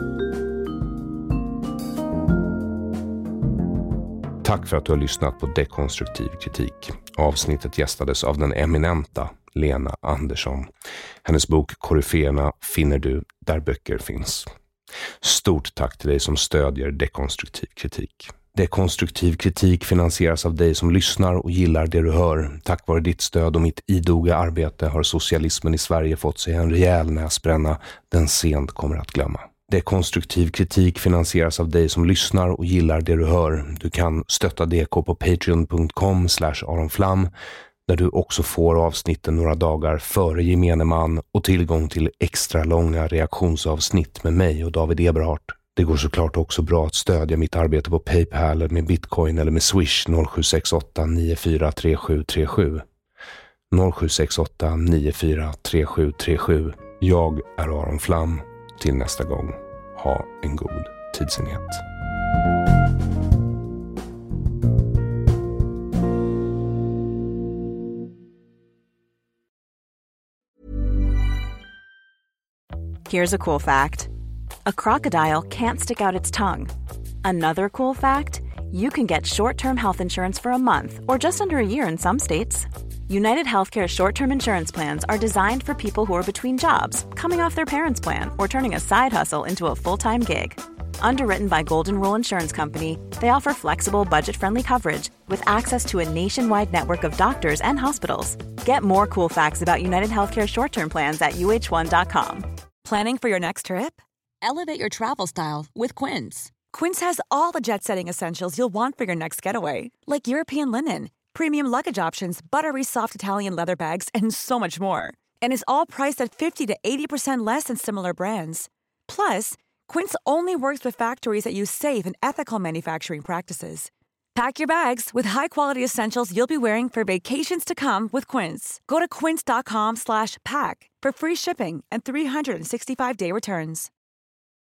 Tack för att du har lyssnat på Dekonstruktiv kritik. Avsnittet gästades av den eminenta Lena Andersson. Hennes bok Koryféerna finner du där böcker finns. Stort tack till dig som stödjer Dekonstruktiv kritik. Dekonstruktiv kritik finansieras av dig som lyssnar och gillar det du hör. Tack vare ditt stöd och mitt idoga arbete har socialismen i Sverige fått sig en rejäl näsbränna den sent kommer att glömma. Dekonstruktiv kritik finansieras av dig som lyssnar och gillar det du hör. Du kan stötta DK på patreon.com/aronflam där du också får avsnitten några dagar före gemene man och tillgång till extra långa reaktionsavsnitt med mig och David Eberhardt. Det går såklart också bra att stödja mitt arbete på PayPal eller med Bitcoin eller med Swish 0768 943737. 0768 943737. Jag är Aron Flam. Till nästa gång, ha en god tidsenhet. Here's a cool fact. A crocodile can't stick out its tongue. Another cool fact, you can get short-term health insurance for a month or just under a year in some states. United Healthcare short-term insurance plans are designed for people who are between jobs, coming off their parents' plan, or turning a side hustle into a full-time gig. Underwritten by Golden Rule Insurance Company, they offer flexible, budget-friendly coverage with access to a nationwide network of doctors and hospitals. Get more cool facts about United Healthcare short-term plans at uh1.com. Planning for your next trip? Elevate your travel style with Quince. Quince has all the jet-setting essentials you'll want for your next getaway, like European linen, premium luggage options, buttery soft Italian leather bags, and so much more. And is all priced at 50 to 80% less than similar brands. Plus, Quince only works with factories that use safe and ethical manufacturing practices. Pack your bags with high-quality essentials you'll be wearing for vacations to come with Quince. Go to quince.com/pack for free shipping and 365-day returns.